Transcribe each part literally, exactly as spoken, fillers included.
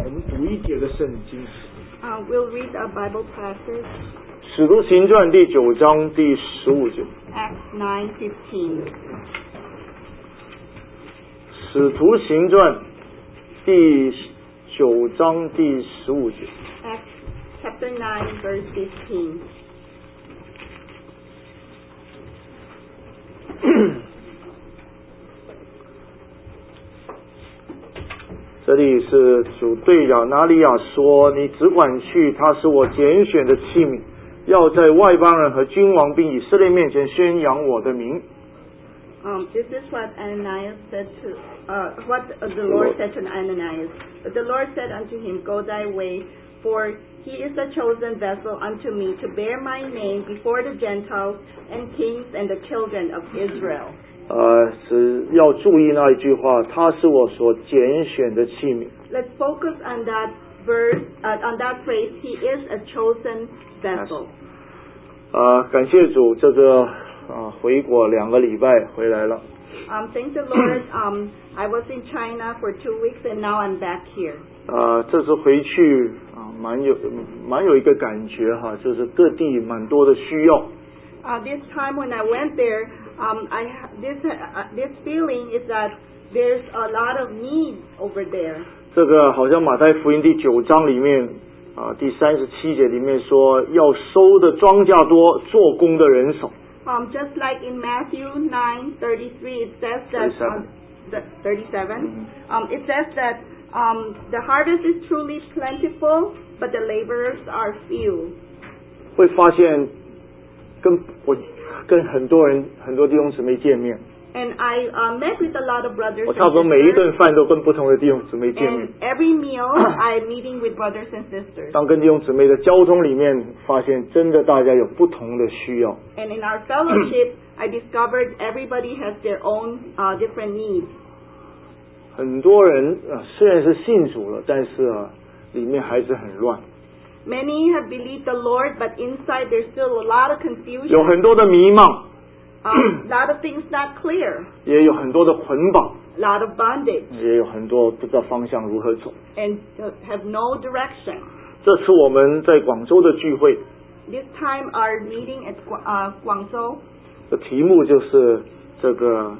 我们读一节的圣经。 Uh, we'll read a Bible passage. 使徒行传第九章第十五节。 Acts nine fifteen. 使徒行传第九章第十五节。 Acts chapter nine verse fifteen. 这里是主对亚拿利亚说：“你只管去，他是我拣选的器皿，要在外邦人和君王并以色列面前宣扬我的名。” Um, this is what Ananias said to, uh, what the Lord said to Ananias. But the Lord said unto him, Go thy way, for he is a chosen vessel unto me to bear my name before the Gentiles and kings and the children of Israel. 呃，只要注意那一句话，他是我所拣选的器皿。 Let's focus on that verse, uh, on that phrase. He is a chosen vessel. 呃，感谢主，这个啊、呃、回国两个礼拜回来了。 Um, thank the Lord. Um, I was in China for two weeks and now I'm back here. 呃，这次回去啊，蛮有蛮有一个感觉哈，就是各地蛮多的需要。 Uh, this time when I went there, um, I this uh, this feeling is that there's a lot of need over there. 这个好像马太福音第九章里面啊第三十七节里面说，要收的庄稼多，做工的人少。 Um, just like in Matthew nine thirty-three, it says that um, the, thirty-seven. Um, it says that um, the harvest is truly plentiful, but the laborers are few. 会发现跟我跟很多人很多弟兄姊妹见面。 And I uh, met with a lot of brothers 我 and 差不多每一 sisters. 顿饭都跟不同的弟兄姊妹见面 And。every meal I'm meeting with brothers and sisters. 当跟弟兄姊妹的交通里面，发现真的大家有不同的需要。 And in our fellowship, I discovered everybody has their own uh, different needs. 很多人啊，虽然是信主了，但是啊，里面还是很乱。 Many have believed the Lord, but inside there's still a lot of confusion. 有很多的迷茫。 A lot of things not clear. 也有很多的捆绑。 A lot of bondage. 也有很多不知道方向如何走。 And have no direction. 这次我们在广州的聚会。 This time our meeting at uh, Guangzhou. 的题目就是这个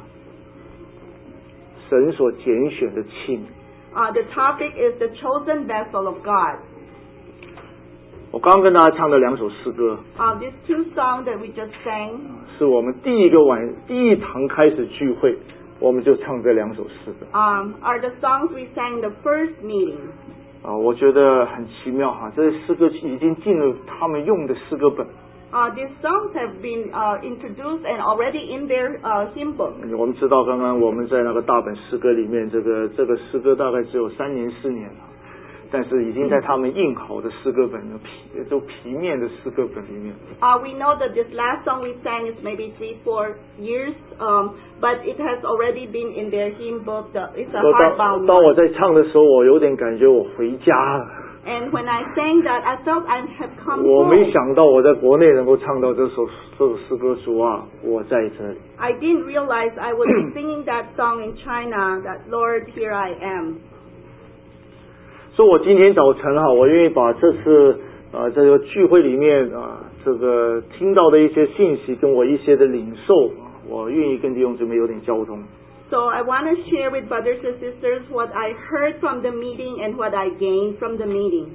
神所拣选的器皿。 Uh, the topic is the chosen vessel of God. 我刚刚跟大家唱的两首诗歌。 Uh, these two songs that we just sang. 是我们第一个晚第一堂开始聚会，我们就唱这两首诗歌。 Um, are the songs we sang the first meeting. 啊，我觉得很奇妙哈，这些诗歌已经进入他们用的诗歌本。 Uh, these songs have been uh, introduced and already in their uh, hymn book. 我们知道，刚刚我们在那个大本诗歌里面，这个这个诗歌大概只有三年四年了，但是已经在他们印好的诗歌本的皮就皮面的诗歌本里面。 Uh, we know that this last song we sang is maybe three, four years, um, but it has already been in their hymn book. The, it's a 当 hardbound 当我 one. 在唱的时候，我有点感觉我回家了。 And when I sang that, I felt I had come 我 home. 没想到我在国内能够唱到这首这首诗歌，主啊，我在这里。 I didn't realize I was singing that song in China, that Lord, here I am. 所以我今天早晨哈，我愿意把这次啊、呃、这个聚会里面啊、呃、这个听到的一些信息，跟我一些的领受，我愿意跟弟兄姊妹有点交通。 So I want to share with brothers and sisters what I heard from the meeting and what I gained from the meeting.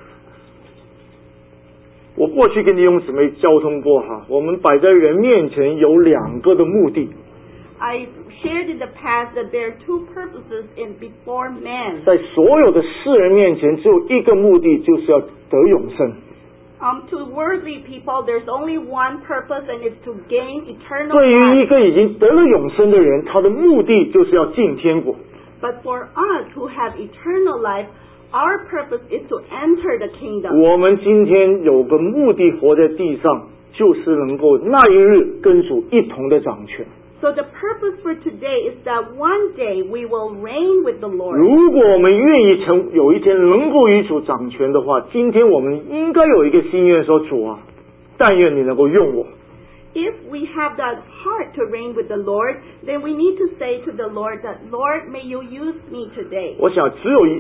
我过去跟弟兄姊妹交通过哈，我们摆在人面前有两个的目的。 I shared in the past that there are two purposes in before men. 在所有的世人面前，只有一个目的，就是要得永生。 Um, to worldly people, there's only one purpose, and it's to gain eternal 对于一 life. 个已经得了永生的人，他的目的就是要进天国。 But for us who have eternal life, our purpose is to enter the kingdom. 我们今天有个目的活在地上，就是能够那一日跟主一同的掌权。 So the purpose for today is that one day we will reign with the Lord. 如果我们愿意成有一天能够与主掌权的话，今天我们应该有一个心愿说：主啊，但愿你能够用我。 If we have that heart to reign with the Lord, then we need to say to the Lord that, Lord, may you use me today. 我想只有一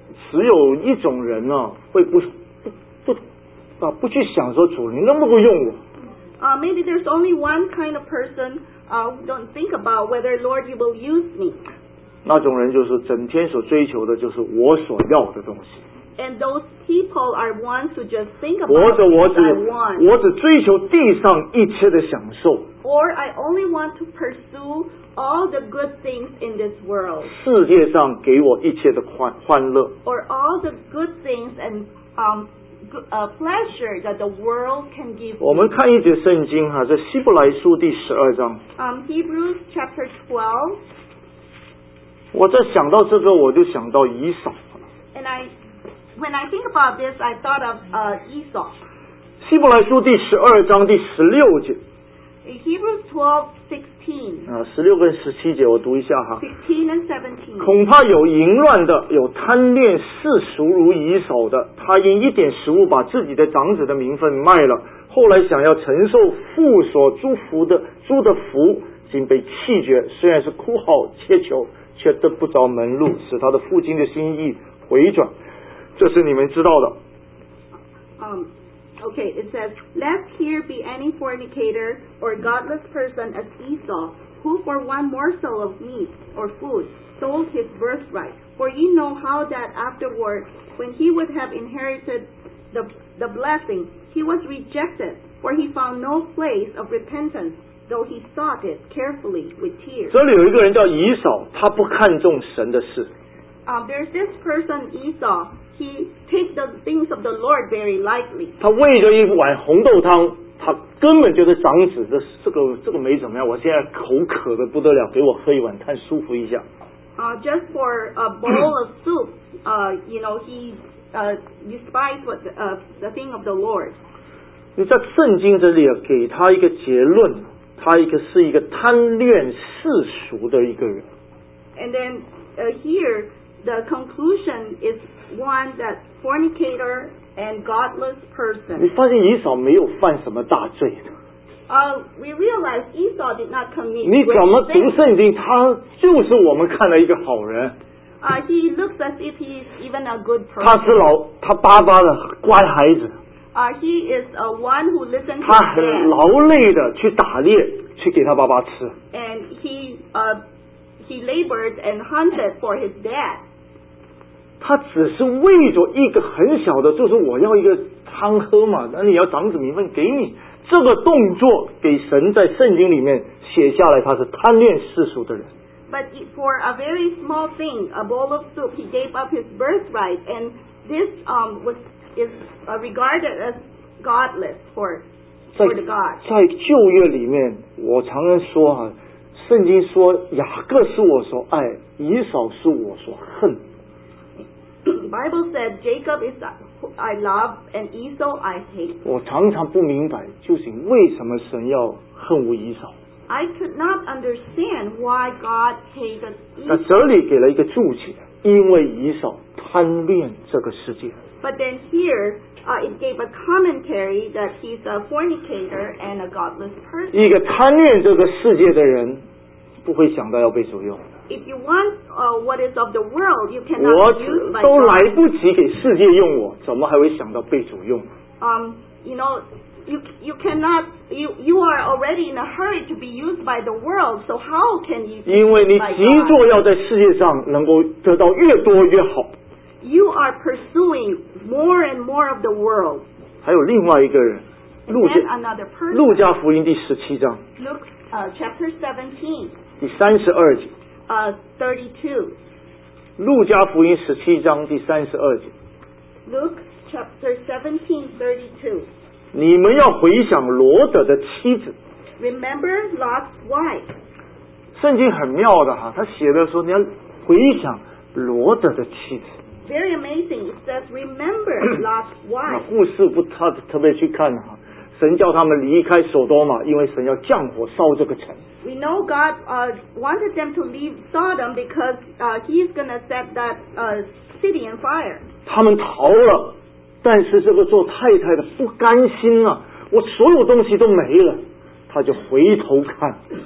只有一种人呢，会不不不啊不去想说主你能不能用我。 Uh, maybe there's only one kind of person uh, who don't think about whether Lord you will use me. 那种人就是整天所追求的就是我所要的东西。 And those people are ones who just think about 或者我 what 只 I want. 我只追求地上一切的享受。 Or I only want to pursue all the good things in this world. 世界上给我一切的欢欢乐。 Or all the good things and um, good, uh, pleasure that the world can give 我们 me. 看一节圣经哈，在希伯来书第十二章。 Um, Hebrews chapter twelve. 我在想到这个，我就想到以扫。 And I, when I think about this, I thought of uh, Esau. 希伯来书第十二章第十六节。 In Hebrews twelve sixteen. 啊，十六跟十七节我读一下哈。 sixteen and seventeen. 恐怕有淫乱的，有贪恋世俗如以扫的，他因一点食物把自己的长子的名分卖了，后来想要承受父所祝福的祝的福，竟被弃绝。虽然是哭号切求，却得不着门路，使他的父亲的心意回转。这是你们知道的。 Um, okay, it says, lest here be any fornicator or godless person as Esau, who for one morsel of meat or food sold his birthright. For ye know how that afterward, when he would have inherited the, the blessing, he was rejected, for he found no place of repentance, though he sought it carefully with tears. 这里有一个人叫以扫，他不看重神的事。 Um, there's this person, Esau. He takes the things of the Lord very lightly. 他为着一碗红豆汤，他根本觉得长子这这个这个没怎么样，我现在口渴的不得了，给我喝一碗汤舒服一下。 Uh, just for a bowl of soup, uh, you know, he uh, despised what the, uh, the thing of the Lord. 你在圣经这里给他一个结论，他一个是一个贪恋世俗的一个人。 And then uh, here, the conclusion is one that fornicator and godless 你 person. 发现以扫没有犯什么大罪的。 Uh, we realize Esau did not commit 你怎么 great 读 sin. 圣经，他就是我们看了一个好人， Uh, he looks as if he is even a good 他 person. 是老他巴巴的乖孩子， Uh, he is uh, one who listens to 他 his 很 dad. 劳累的去打猎，去给他爸爸吃。 And he uh, he labored and hunted for his dad. 他只是为着一个很小的，就是我要一个汤喝嘛，那你要长子名分给你，这个动作给神在圣经里面写下来，他是贪恋世俗的人。 But for a very small thing, a bowl of soup, he gave up his birthright, and this um, was is uh, regarded as godless for 在 for the God. 在旧约里面，我常常说啊，圣经说雅各是我所爱，以扫是我所恨。 The Bible said Jacob is who I love and Esau I hate. 我常常不明白，究竟为什么神要恨恶以扫？ I could not understand why God hated 那 Esau. 这里给了一个注解，因为以扫贪恋这个世界。 But then here, uh, it gave a commentary that he's a fornicator and a godless person. 一个贪恋这个世界的人，不会想到要被主用。 If you want uh, what is of the world, you 我 cannot be used by 都来 God. 不及给世界用我，怎么还会想到被主用？ Um, you know, you you cannot you you are already in a hurry to be used by the world. So how can you be 因为你 used by 急 God? 着要在世界上能够得到越多越好。 You are pursuing more and more of the world. 还有另外一个人， And 路 then 加 another person. 路加福音第十七章 Luke uh, chapter seventeen, 第三十二节。 uh, thirty-two. 路加福音十七章第三十二节， Luke chapter seventeen, thirty-two. 你们要回想罗德的妻子。 Remember Lot's wife. 圣经很妙的哈，他写的说你要回想罗德的妻子。 Very amazing. It says, remember Lot's 那 wife. 故事不特特别去看哈，神叫他们离开索多玛，因为神要降火烧这个城。 We know God uh, wanted them to leave Sodom because uh, He's going to set that uh, city on fire. 他们逃了，但是这个做太太的不甘心啊，我所有东西都没了，他就回头看，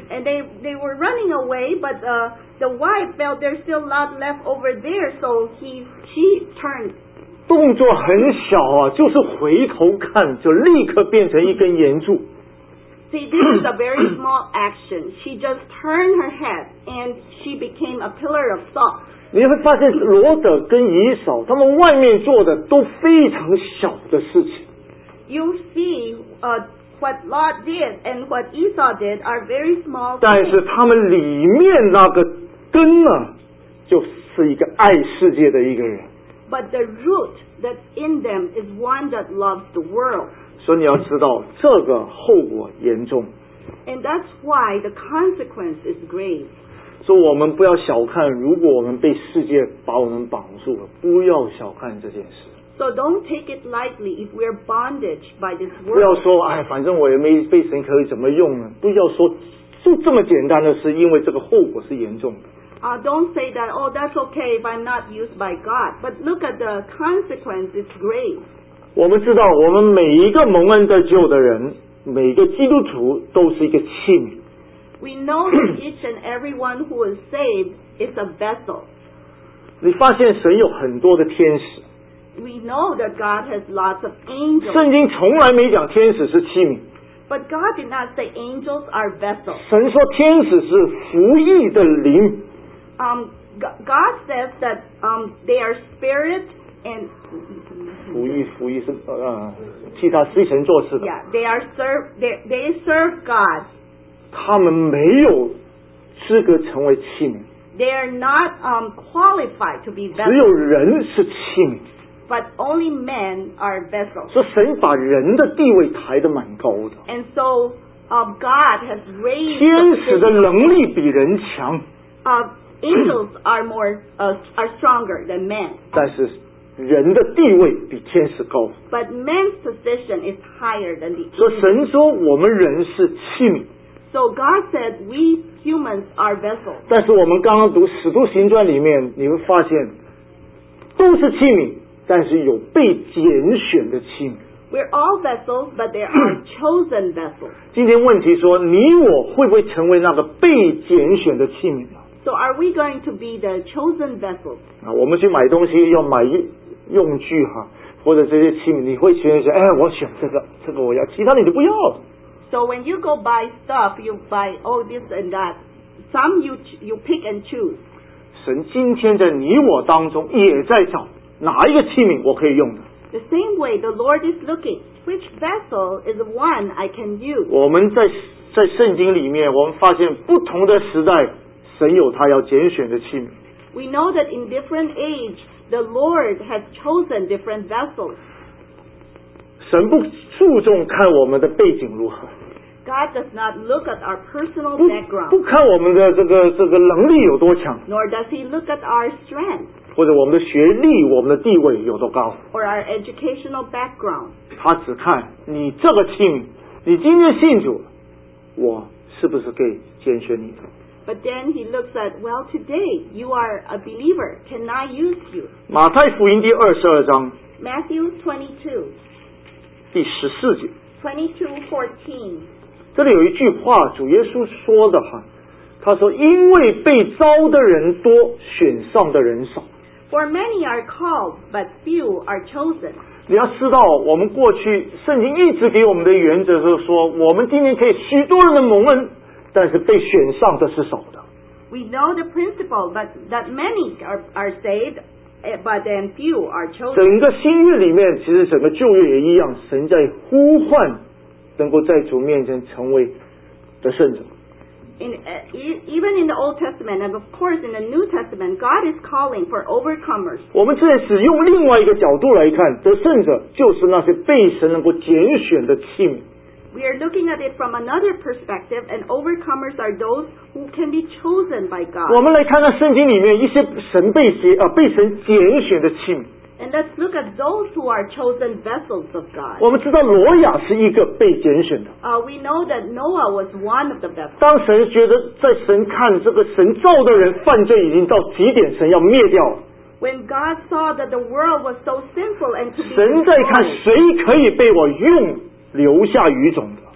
And they they were running away, but uh, the wife felt there's still a lot left over there, so he she turned. 动作很小啊，就是回头看，就立刻变成一根岩柱。 See, this is a very small action. She just turned her head, and she became a pillar of salt. 你会发现罗德跟以扫他们外面做的都非常小的事情。 You see, uh, what Lot did and what Esau did are very small 但是 things. 他们里面那个根呢，就是一个爱世界的一个人。 But the root that's in them is one that loves the world. 所以你要知道，这个后果严重。 And that's why the consequence is grave. 所以我们不要小看，如果我们被世界把我们绑住了，不要小看这件事。 So don't take it lightly if we're bondage by this 不要 world. 说，哎，反正我也没被神可以怎么用呢？不要说就这么简单的事，因为这个后果是严重的。 Uh, don't say that, oh, that's okay if I'm not used by God. But look at the consequence, it's grave. 我们知道，我们每一个蒙恩得救的人，每个基督徒都是一个器皿。 We know that each and every one who is saved is a vessel. 你发现神有很多的天使， We know that God has lots of angels. 圣经从来没讲天使是器皿。 But God did not say angels are vessels. 神说天使是服役的灵。 Um, God says that um, they are spirit and 服役服役是呃替他替神做事的。 yeah, they are serve they they serve God. 他们没有资格成为器皿， They are not um, qualified to be 只有 vessels, 人是器皿。 but only men are vessels. 所以神把人的地位抬得蛮高的。 And so um, God has raised 天 the 使的 position. 能力比人强， Uh, angels are more uh, are stronger than men, 但是人的地位比天使高。 but men's position is higher than the 所以 angels. 神说我们人是器皿， So God said we humans are vessels. 但是我们刚刚读《使徒行传》里面，你会发现都是器皿，但是有被拣选的器皿。 We're all vessels, but there are chosen vessels. 今天问题说，你我会不会成为那个被拣选的器皿呢？ So are we going to be the chosen vessels? 啊，我们去买东西要买用用具哈，或者这些器皿，你会选选，哎，我选这个，这个我要，其他你就不要了。 So when you go buy stuff, you buy oh this and that. Some you ch- you pick and choose. 神今天在你我当中也在找哪一个器皿我可以用的。 The same way the Lord is looking, which vessel is the one I can use? 我们在在圣经里面，我们发现不同的时代，神有他要拣选的器皿。 We know that in different age, the Lord has chosen different vessels. 神不注重看我们的背景如何， God does not look at our personal 不 background, 不看我们的这个这个能力有多强， nor does He look at our strength 或者我们的学历、我们的地位有多高， or our educational background. 他只看你这个器皿，你今天信主，我是不是可以拣选你的？ But then He looks at, well, today you are a believer. Can I use you? 马太福音第二十二章 Matthew twenty-two, 第十四节， twenty-two fourteen. 这里有一句话，主耶稣说的哈，他说：“因为被招的人多，选上的人少。” For many are called, but few are chosen. 你要知道，我们过去圣经一直给我们的原则是说，我们今天可以许多人的蒙恩，但是被选上的是少的。 We know the principle, but that many are, are saved, eh, but then few are chosen. 整个新约里面，其实整个旧约也一样，神在呼唤能够在主面前成为的圣者。 In, uh, e- even in the Old Testament, and of course in the New Testament, God is calling for overcomers. 我们这使用另外一个角度来看，得胜者就是那些被神能够拣选的器皿。 We are looking at it from another perspective, and overcomers are those who can be chosen by 我 God. 们来看看圣经里面一些神被拣啊被神拣选的器皿。 And let's look at those who are chosen vessels of God. 我们知道挪亚是一个被拣选的。 Uh, we know that Noah was one of the vessels. 当神觉得在神看这个神造的人犯罪已经到极点，神要灭掉了。 When God saw that the world was so sinful and to be 神在看 destroyed, 谁可以被我用留下余种的。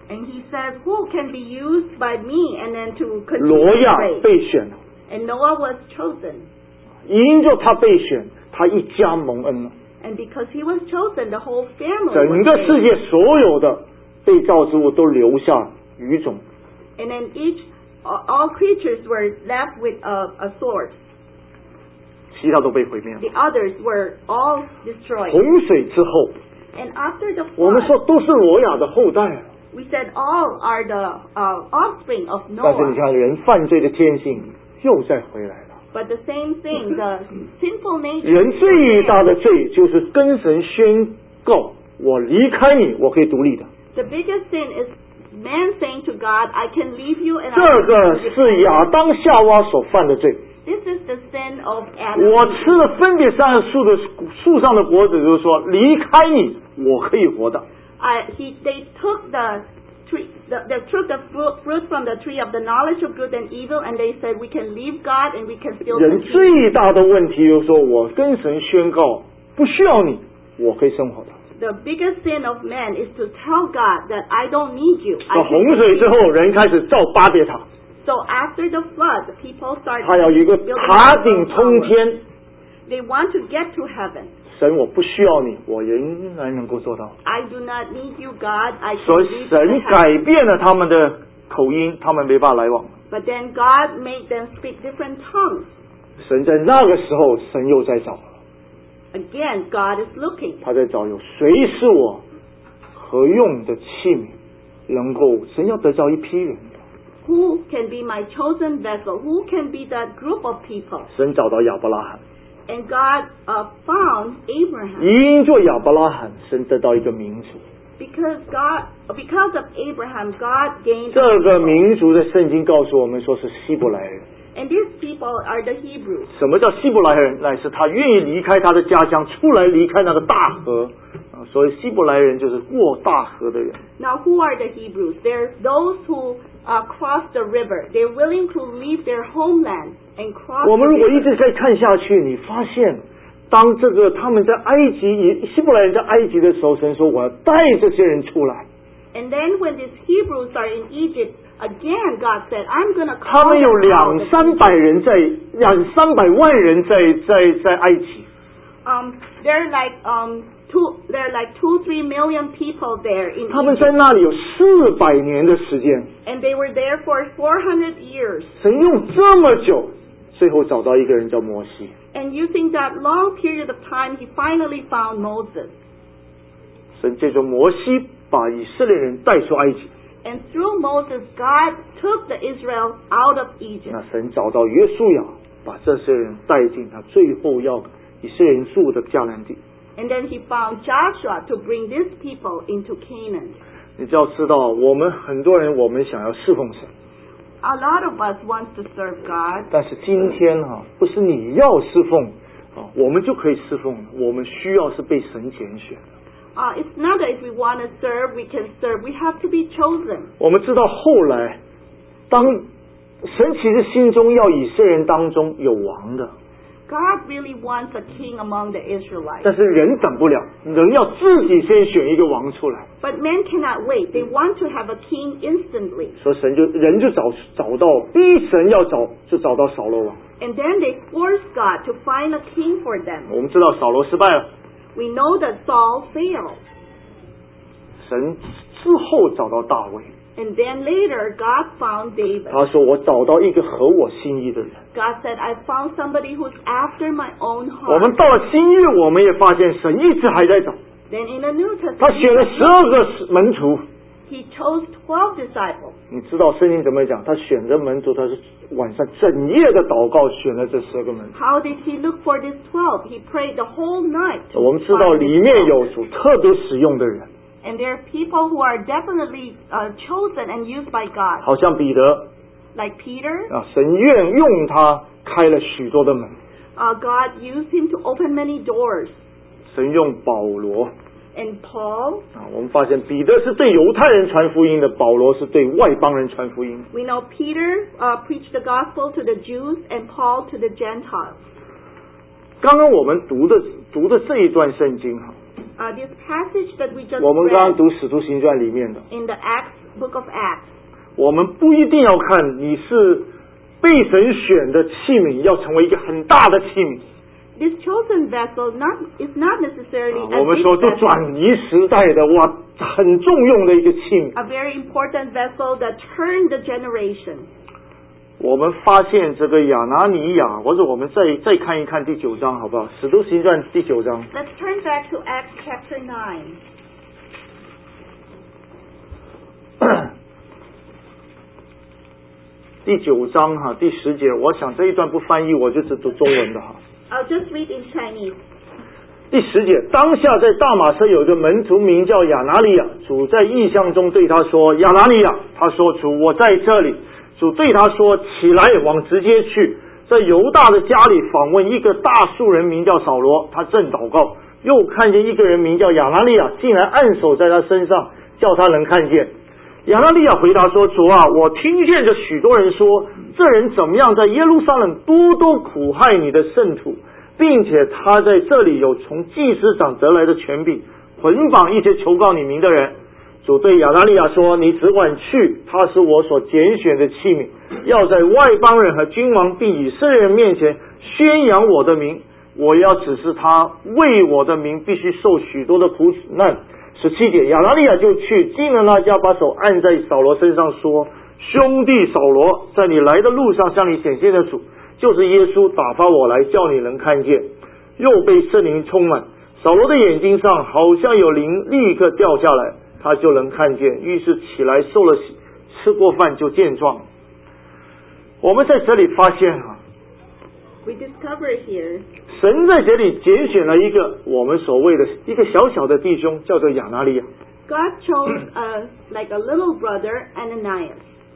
And he says, who can be used by me and then to continue 罗亚 the race? 被选了， And Noah was chosen. 因着他被选，他一家蒙恩了。 And because he was chosen, the whole family 整 was 个世 saved. 界所有的被造之物都留下余种， And then each, all creatures were left with a, a sword. 其他都被毁灭了。 The others were all destroyed. 洪水之后， And after the 我们 flood, 说都是罗亚的后代啊， we said all are the uh, offspring of 但是你 Noah. 看人犯罪的天性又再回来了。 But the same thing, the sinful nature. 人最大的罪就是跟神宣告：我离开你，我可以独立的。 The biggest sin is man saying to God, I can leave you and 这 I 个 can 是亚当夏娃所犯的罪。 This is the sin of Adam. 我吃了分别善恶树的树上的果子，就是说离开你，我可以活的。 I, he, they took the tree, the, they took the fruit, fruit from the tree of the knowledge of good and evil, and they said we can leave God and we can still 人 continue. 最大的问题就是说，我跟神宣告不需要你，我可以生活的。 The biggest sin of man is to tell God that I don't need you. 到 I 洪 can 水之后，人开始造巴别塔， So after the flood, the people started 他要有一个 building 塔 their 顶 own 冲 towers. 天。 They want to get to heaven. 神，我不需要你，我仍然能够做到。 I do not need you, God. I 所 can 以 reach 神 the heaven. 改变了他们的口音，他们没办法来往。 But then God made them speak different tongues. 神在那个时候，神又在找了， Again, God is looking. 他在找有谁是我合用的器皿，能够神要得着一批人。 Who can be my chosen vessel? Who can be that group of people? 神找到亚伯拉罕， And God uh, found Abraham. 因着亚伯拉罕，神得到一个民族。 Because God, because of Abraham, God gained. 这个民族在圣经告诉我们说是希伯来人。 And these people are the Hebrews. 什么叫希伯来人？乃是他愿意离开他的家乡，出来离开那个大河。啊，所以希伯来人就是过大河的人。 Now, who are the Hebrews? They're those who uh, cross the river. They're willing to leave their homeland and cross 我 the 们如果一 river. 直再看下去，你发现，当这个他们在埃及，希伯来人在埃及的时候，神说我要带这些人出来。 And then when these Hebrews are in Egypt, again God said, I'm going to 他 call 们有 them out 两 of 三 Egypt. 百人在，两三百万人在在在埃及。 Um, they're like um two, they're like two, three million people there in 他们在 Egypt, 那里有四百年的时间。 and they were there for four hundred years. 神用这么久，最后找到一个人叫摩西。 And using that long period of time, he finally found Moses. 神借着摩西把以色列人带出埃及。 And through Moses, God took the Israel out of Egypt. 那神找到约书亚，把这些人带进他最后要以色列人住的迦南地。 And then he found Joshua to bring these people into Canaan. 你就要知道，我们很多人我们想要侍奉神， A lot of us want to serve God, 但是今天啊，不是你要侍奉啊，我们就可以侍奉了。我们需要是被神拣选的。 uh, it's not that if we want to serve, we can serve. We have to be chosen. 我们知道后来，当神其实心中要以色列人当中有王的， God really wants a king among the Israelites. 但是人等不了，人要自己先选一个王出来。 But men cannot wait. They want to have a king instantly. 所以神就人就找找到逼神要找就找到扫罗王。 And then they force God to find a king for them. 我们知道扫罗失败了， We know that Saul failed. 神之后找到大卫， And then later, God found David. 他说我找到一个合我心意的人。 God said, I found somebody who's after my own 我们 heart. 到了新约，我们也发现神一直还在找， Then in the New 他选了 Testament, 十二个门徒。 he chose twelve disciples. 你知道圣经怎么讲？他选的门徒，他是晚上整夜的祷告，选了这十二个门徒。 How did he look for these twelve? He prayed the whole night. to 我们知道 find 里 these 面 twelve. 有主特别使用的人， And there are people who are definitely uh, chosen and used by God. 好像彼得 Like Peter, 啊，神愿用他开了许多的门。 uh, God used him to open many doors. 神用保罗 And Paul, 啊，我们发现彼得是对犹太人传福音的，保罗是对外邦人传福音。 we know Peter uh, preached the gospel to the Jews and Paul to the Gentiles. 刚刚我们读的读的这一段圣经哈， Uh, this passage that we just 我们刚刚 read 读《使徒行传》里面的， in the Acts book of Acts. 我们不一定要看你是被神选的器皿，要成为一个很大的器皿。 This chosen vessel not is not necessarily 我 a 们 big 说这 vessel, 转移时代的哇，很重用的一个器皿。 a very important vessel that turned the generation. 我们发现这个亚拿尼亚，或者我们再再看一看第九章好不好？使徒行传第九章。 Let's turn back to Acts chapter nine. 第九章哈，第十节，我想这一段不翻译，我就只读中文的哈。 I'll just read in Chinese. 第十节，当下在大马色有一个门徒名叫亚拿利亚，主在异象中对他说：“亚拿利亚。”他说：“主，我在这里。”主对他说：“起来，往直接去，在犹大的家里访问一个大数人，名叫扫罗。他正祷告，又看见一个人名叫亚拿利亚，竟然按手在他身上，叫他能看见。”亚拿利亚回答说：“主啊，我听见着许多人说，这人怎么样在耶路撒冷多多苦害你的圣徒，并且他在这里有从祭司长得来的权柄，捆绑一些求告你名的人。”主对亚拿利亚说：“你只管去，他是我所拣选的器皿，要在外邦人和君王并以色列人面前宣扬我的名。我要指示他为我的名必须受许多的苦难。”十七节，亚拿利亚就去进了那家，把手按在扫罗身上，说：“兄弟扫罗，在你来的路上向你显现的主，就是耶稣，打发我来，叫你能看见。”又被圣灵充满，扫罗的眼睛上好像有灵立刻掉下来，他就能看见，于是起来受了洗，吃过饭就健壮。我们在这里发现啊， We discover here 神在这里拣选了一个我们所谓的一个小小的弟兄，叫做亚拿利亚。 God chose a, like a little brother, Ananias.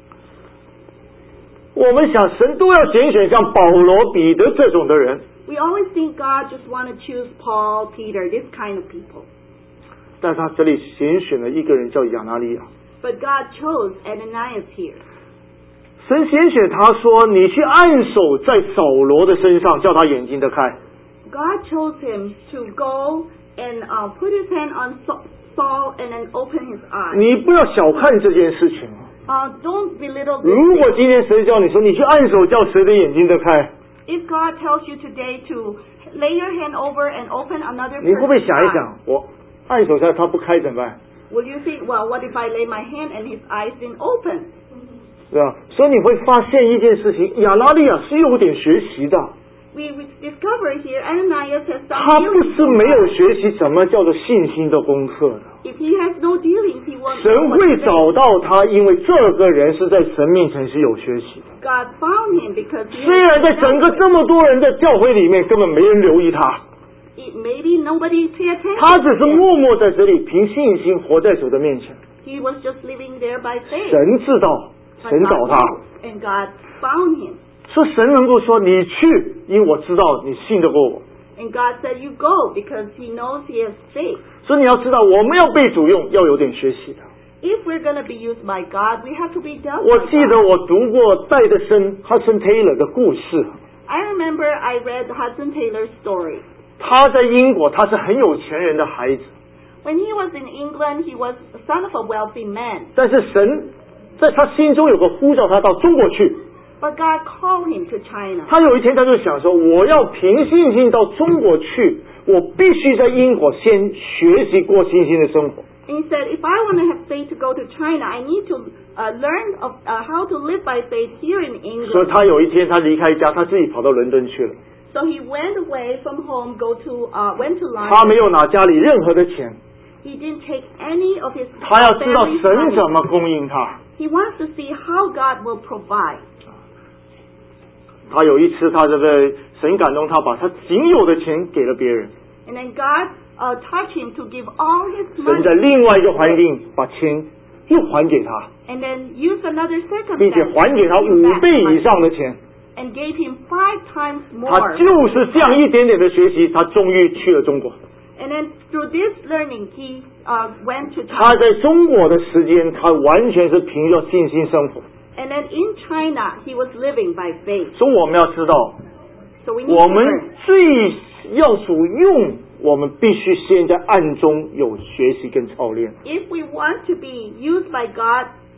我们想神都要拣选像保罗、彼得这种的人， We always think God just want to choose Paul, Peter, this kind of people. 但他这里拣选了一个人叫亚拿利亚。 But God chose Ananias here. 神拣选他说：“你去按手在扫罗的身上，叫他眼睛得开。” God chose him to go and uh, put his hand on Saul and then open his eyes. 你不要小看这件事情啊！ Uh, don't belittle this. 如果今天神叫你说你去按手，叫谁的眼睛得开， If God tells you today to lay your hand over and open another 你会不会 person's 想一 eye, 想，我按手下他不开怎么办？ will you think, well, what if I lay my hand and his eyes didn't open? 是吧？所以你会发现一件事情，亚拿利亚是有点学习的， We discover here Ananias has 他 some 不 dealings 是 with 没有 God. 学习什么叫做信心的功课的。 If he has no dealings, he won't 神 know what 会 to say. 找到他，因为这个人是在神面前是有学习的。 God found him because he 虽然在整个这么多人的教会里面，根本没人留意他， It, maybe nobody pay attention. 他只 to 是 him. 默默在这里凭信心活在主的面前。 He was just living there by faith. 神知道， But 神 God 找他， knows, and God found him. 说神能够说你去，因为我知道你信得过我。 And God said, you go, because he knows he has faith. 所以你要知道，我们要被主用，要有点学习的。 If we're going to be used by God, we have to be dealt 我 by 记得 God. 我读过戴德森 Hudson Taylor 的故事。 I remember I read Hudson Taylor's story. 他在英国，他是很有钱人的孩子， When he was in England, he was the son of a wealthy man. 但是神在他心中有个呼召，他到中国去。 But God called him to China. 他有一天他就想说，我要凭信心到中国去，我必须在英国先学习过信心的生活。 And he said, if I want to have faith to go to China, I need to uh, learn of, uh, how to live by faith here in 所以 England. 他有一天他离开家，他自己跑到伦敦去了。 So he went away from home, go to uh, went to 他没 London. 有拿家里任何的钱， He didn't take any of his 他要知道 family's 神 money. 怎么供应他。 He wants to see how God will provide. 他有一次，他这个神感动他，把他仅有的钱给了别人。 And then God uh, touched him to give all his 神在 money 另外一个环境把钱又还给他， and then use another 并且 circumstance 还给他 to give 五 back 倍以 money 上的钱。 and gave him five times 他 more. 就是这样一点点的学习，他终于去了中国。 And then through this learning, he uh, went to 他 China. 在中国的时间，他完全是凭着信心生活。 And then in China, he was living by faith. 所以我们要知道， So we need 我 to 们 learn. 最要主用，我们必须先在暗中有学习跟操练。 If we want to be used by God,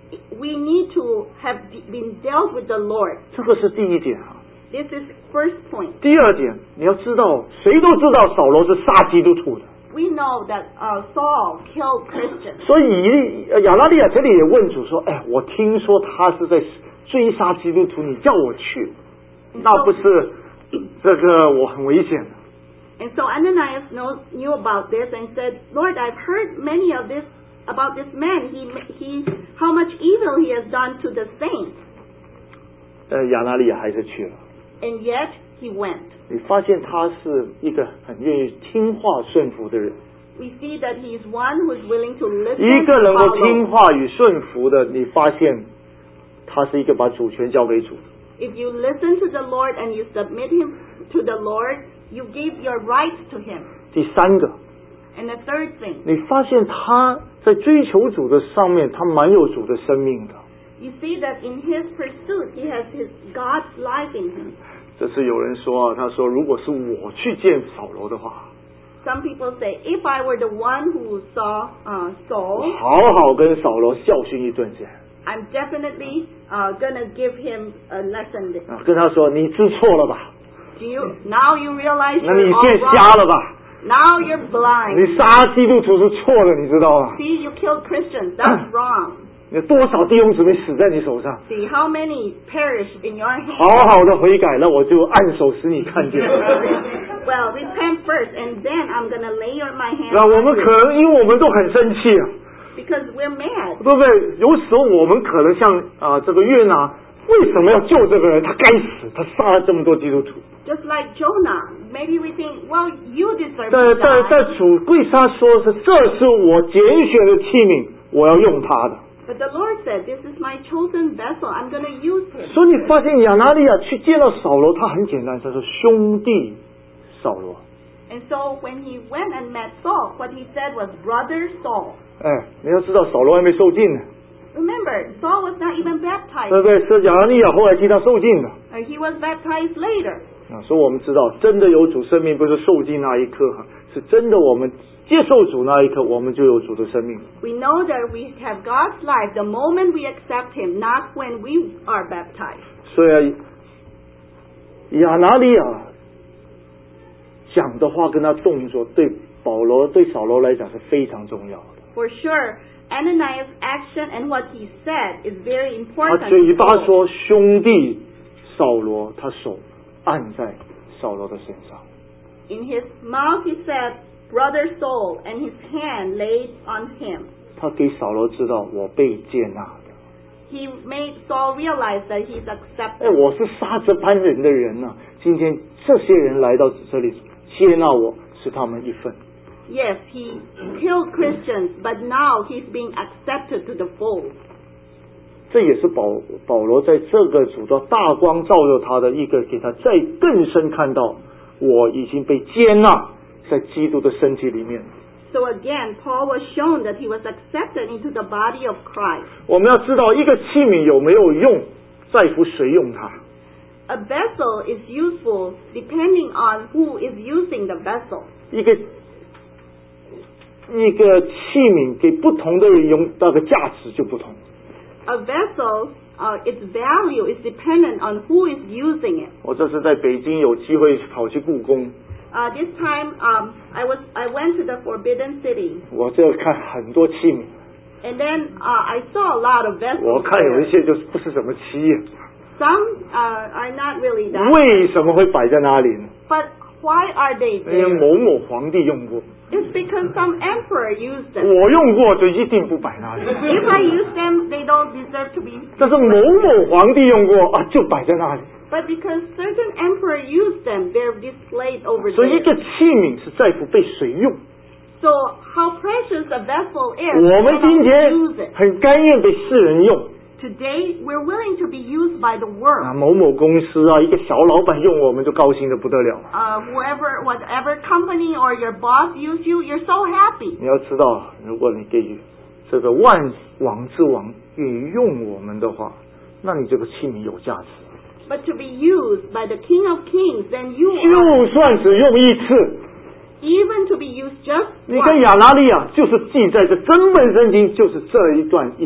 we need to have been dealt with the Lord. 这个是第一点啊。 This is first point. 第二点，你要知道，谁都知道扫罗是杀基督徒的。 We know that uh, Saul killed Christians. 所以以利呃亚拿利亚这里也问主说：“哎，我听说他是在追杀基督徒，你叫我去，那不是这个我很危险的。” And so Ananias knows, knew about this and said, Lord, I've heard many of this about this man. He, he, how much evil he has done to the saints. 呃，亚拿利亚还是去了。 And yet he went. 你发现他是一个很愿意听话顺服的人。 We see that he is one who is willing to listen. 一个能够听 follow. 话与顺服的，你发现他是一个把主权交给主。 If you listen to the Lord and you submit him to the Lord, you give your rights to him. 第三个， And the third thing, 你发现他在追求主的上面，他蛮有主的生命的。 you see that in his pursuit, he has his God's life in him. 这是有人说啊，他说如果是我去见扫罗的话， Some people say, if I were the one who saw uh, 我 Saul, 好好跟扫罗教训一顿先。 I'm definitely uh, gonna give him a lesson. 啊，跟他说你知错了吧？ Do you now you realize 那 you're 你 all 变瞎 wrong? 了吧？ Now you're blind. 你杀基督徒是错的，你知道吗？ See, you killed Christians. That's wrong. 有多少弟兄姊妹死在你手上？ See how many perished in your 好 hand. 好的悔改，那我就按手使你看见。 Well, repent first, and then I'm gonna lay your, my hand 那我 on 们可 you 能因为我们都很生气啊， because we're mad. 对不对？有时候我们可能像啊、呃、这个约拿，为什么要救这个人？他该死，他杀了这么多基督徒。 Just like Jonah, maybe we think, well, you deserve 在 to 在 die. 在主对他说是，这是我拣选的器皿，我要用他的。 But the Lord said, this is my chosen vessel. I'm going to use him. 所以你发现亚拿利亚去见到扫罗，他很简单，他说兄弟扫罗。 And so when he went and met Saul, what he said was, brother Saul. 哎，你要知道扫罗还没受尽呢， Remember, Saul was not even baptized. 对不对？是亚拿利亚后来替他受尽的。 Uh, he was baptized later. 啊，所以我们知道，真的有主生命，不是受尽那一刻，是真的我们接受主那一刻，我们就有主的生命。 We know that we have God's life the moment we accept him, not when we are baptized. 所以亚拿利亚讲的话跟他动作，对保罗对扫罗来讲是非常重要的。 For sure, Ananias' action and what he said is very 他 important. 嘴巴说兄弟扫罗，他手按在扫罗的身上。 In his mouth he said, brother Saul, and his hand laid on him. 他给扫罗知道我被接纳的。 He made Saul realize that he's 哎， accepted. 我是杀这般人的人呐、啊！今天这些人来到这里接纳我，是他们一份。 Yes, he killed Christians, but now he's being accepted to the fold. 这也是保保罗在这个主的大光照耀他的一个，给他再更深看到，我已经被接纳在基督的身体里面。 So again, Paul was shown that he was accepted into the body of Christ. 我们要知道，一个器皿有没有用，在乎谁用它。 A vessel is useful depending on who is using the vessel. 一个一个器皿给不同的人用，那个价值就不同。 A vessel, uh, its value is dependent on who is using it. 我这次在北京有机会跑去故宫， Uh, this time, um, I was I went to the Forbidden City, 我这看很多器皿， and then uh, I saw a lot of 我 vessels 看有一 there. 些就是不是什么器业， Some uh, are not really that. 为什么会摆在那里呢？ But why are they 因为 there? 某某皇帝用过， It's because some emperor used them. 我用过就一定不摆那里。 If I use them, they don't deserve to be. 但是某某皇帝用过啊，就摆在那里。 But because certain emperor used them, they're displayed over 所以一 there. 个器皿是在乎被谁用。 So how precious a vessel is 我们 and 今 how 天 we use it. 很甘愿被世人用。 Today, we're willing to be used by the 啊， world. 某某公司啊，一个小老板用我们就高兴的不得了。 Uh, whoever, whatever company or your boss use you, you're so happy. 你要知道，如果你给予这个万王之王愿意用我们的话，那你这个器皿有价值。 But to be used by the King of Kings, then you 就 are, 算只用一次， even to be used just 你跟 once. 亚拿利亚就是记在这真本圣经，就是这一段一次。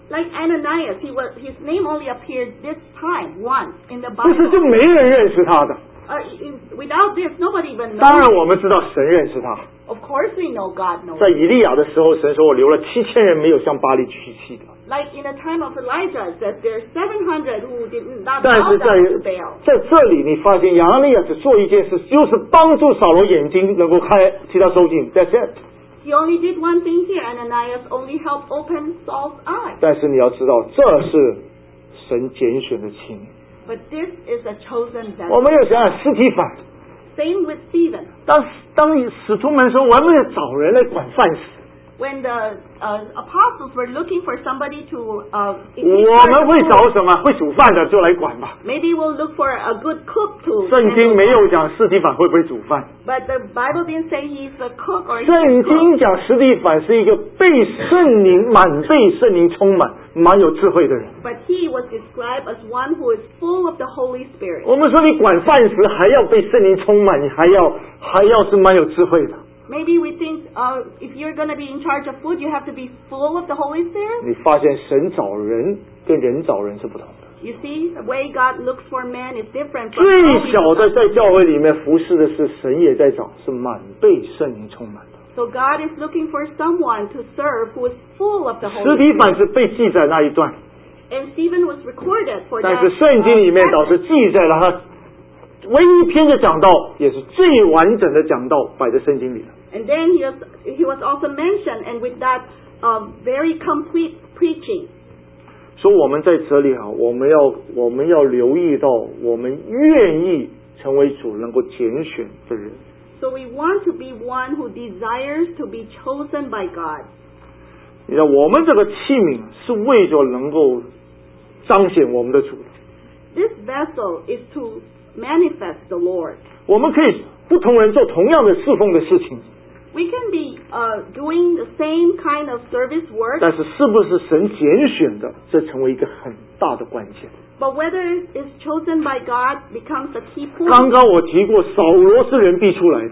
Like Ananias, he was, his name only appeared this time, once, in the 不是 Bible. 就没人认识他的。 Uh, in, without this, nobody even 当 knows. 然我们知道神认识他， Of course we know God knows. 在以利亚的时候，神说我留了七千人没有向巴黎屈膝的。 Like in the time of Elijah, it says there are seven hundred who did not 但 bow 是在 down to Baal. 在这里，你发现亚拿尼亚只做一件事，就是帮助扫罗眼睛能够开，替他收紧。That's it。 He only did one thing here. Ananias only helped open Saul's eyes. 但是你要知道，这是神拣选的器皿。 But this is a chosen 我 vessel. 们要想想司提反， Same with Stephen. 当当使徒们说我们要找人来管饭食， When the uh, apostles were looking for somebody to uh, in 我 charge 们 of 会 food, 找什么？会煮饭的就来管吧。 maybe we'll look for a good cook to 圣 handle 经没 that. 有讲司提反会不会煮饭， But the Bible didn't say he's a cook or he's 圣 a 经 cook. 讲司提反是一个被圣灵满被圣灵充满、蛮有智慧的人。 But he was described as one who is full of the Holy Spirit. 我们说你管饭食还要被圣灵充满，你还要还要是蛮有智慧的。 Maybe we think uh, if you're going to be in charge of food, you have to be full of the Holy Spirit. 你发现神找人跟人找人是不同的。 You see, the way God looks for men is different from 最 how we 小的 look. 在教会里面服侍的是神也在找，是满被圣灵充满的。 So God is looking for someone to serve who is full of the 司 Holy 提 Spirit. 反是被记在那一段， And Stephen was recorded for 但 that. 是圣经里面 uh, 倒是记载了他唯一一篇的讲道，也是最完整的讲道摆在圣经里了。 And then he was, he was also mentioned, and with that uh, very complete preaching. 所以我们在这里啊，我们要我们要留意到，我们愿意成为主能够拣选的人。 So we want to be one who desires to be chosen by God. 你知道，我们这个器皿是为着能够彰显我们的主的。 This vessel is to manifest the Lord. 我们可以不同人做同样的侍奉的事情， We can be uh, doing the same kind of service work, 但是是不是神拣选的，这成为一个很大的关键。 but whether it's chosen by God becomes a key 刚 point. 刚我提过，扫罗是人逼出来的，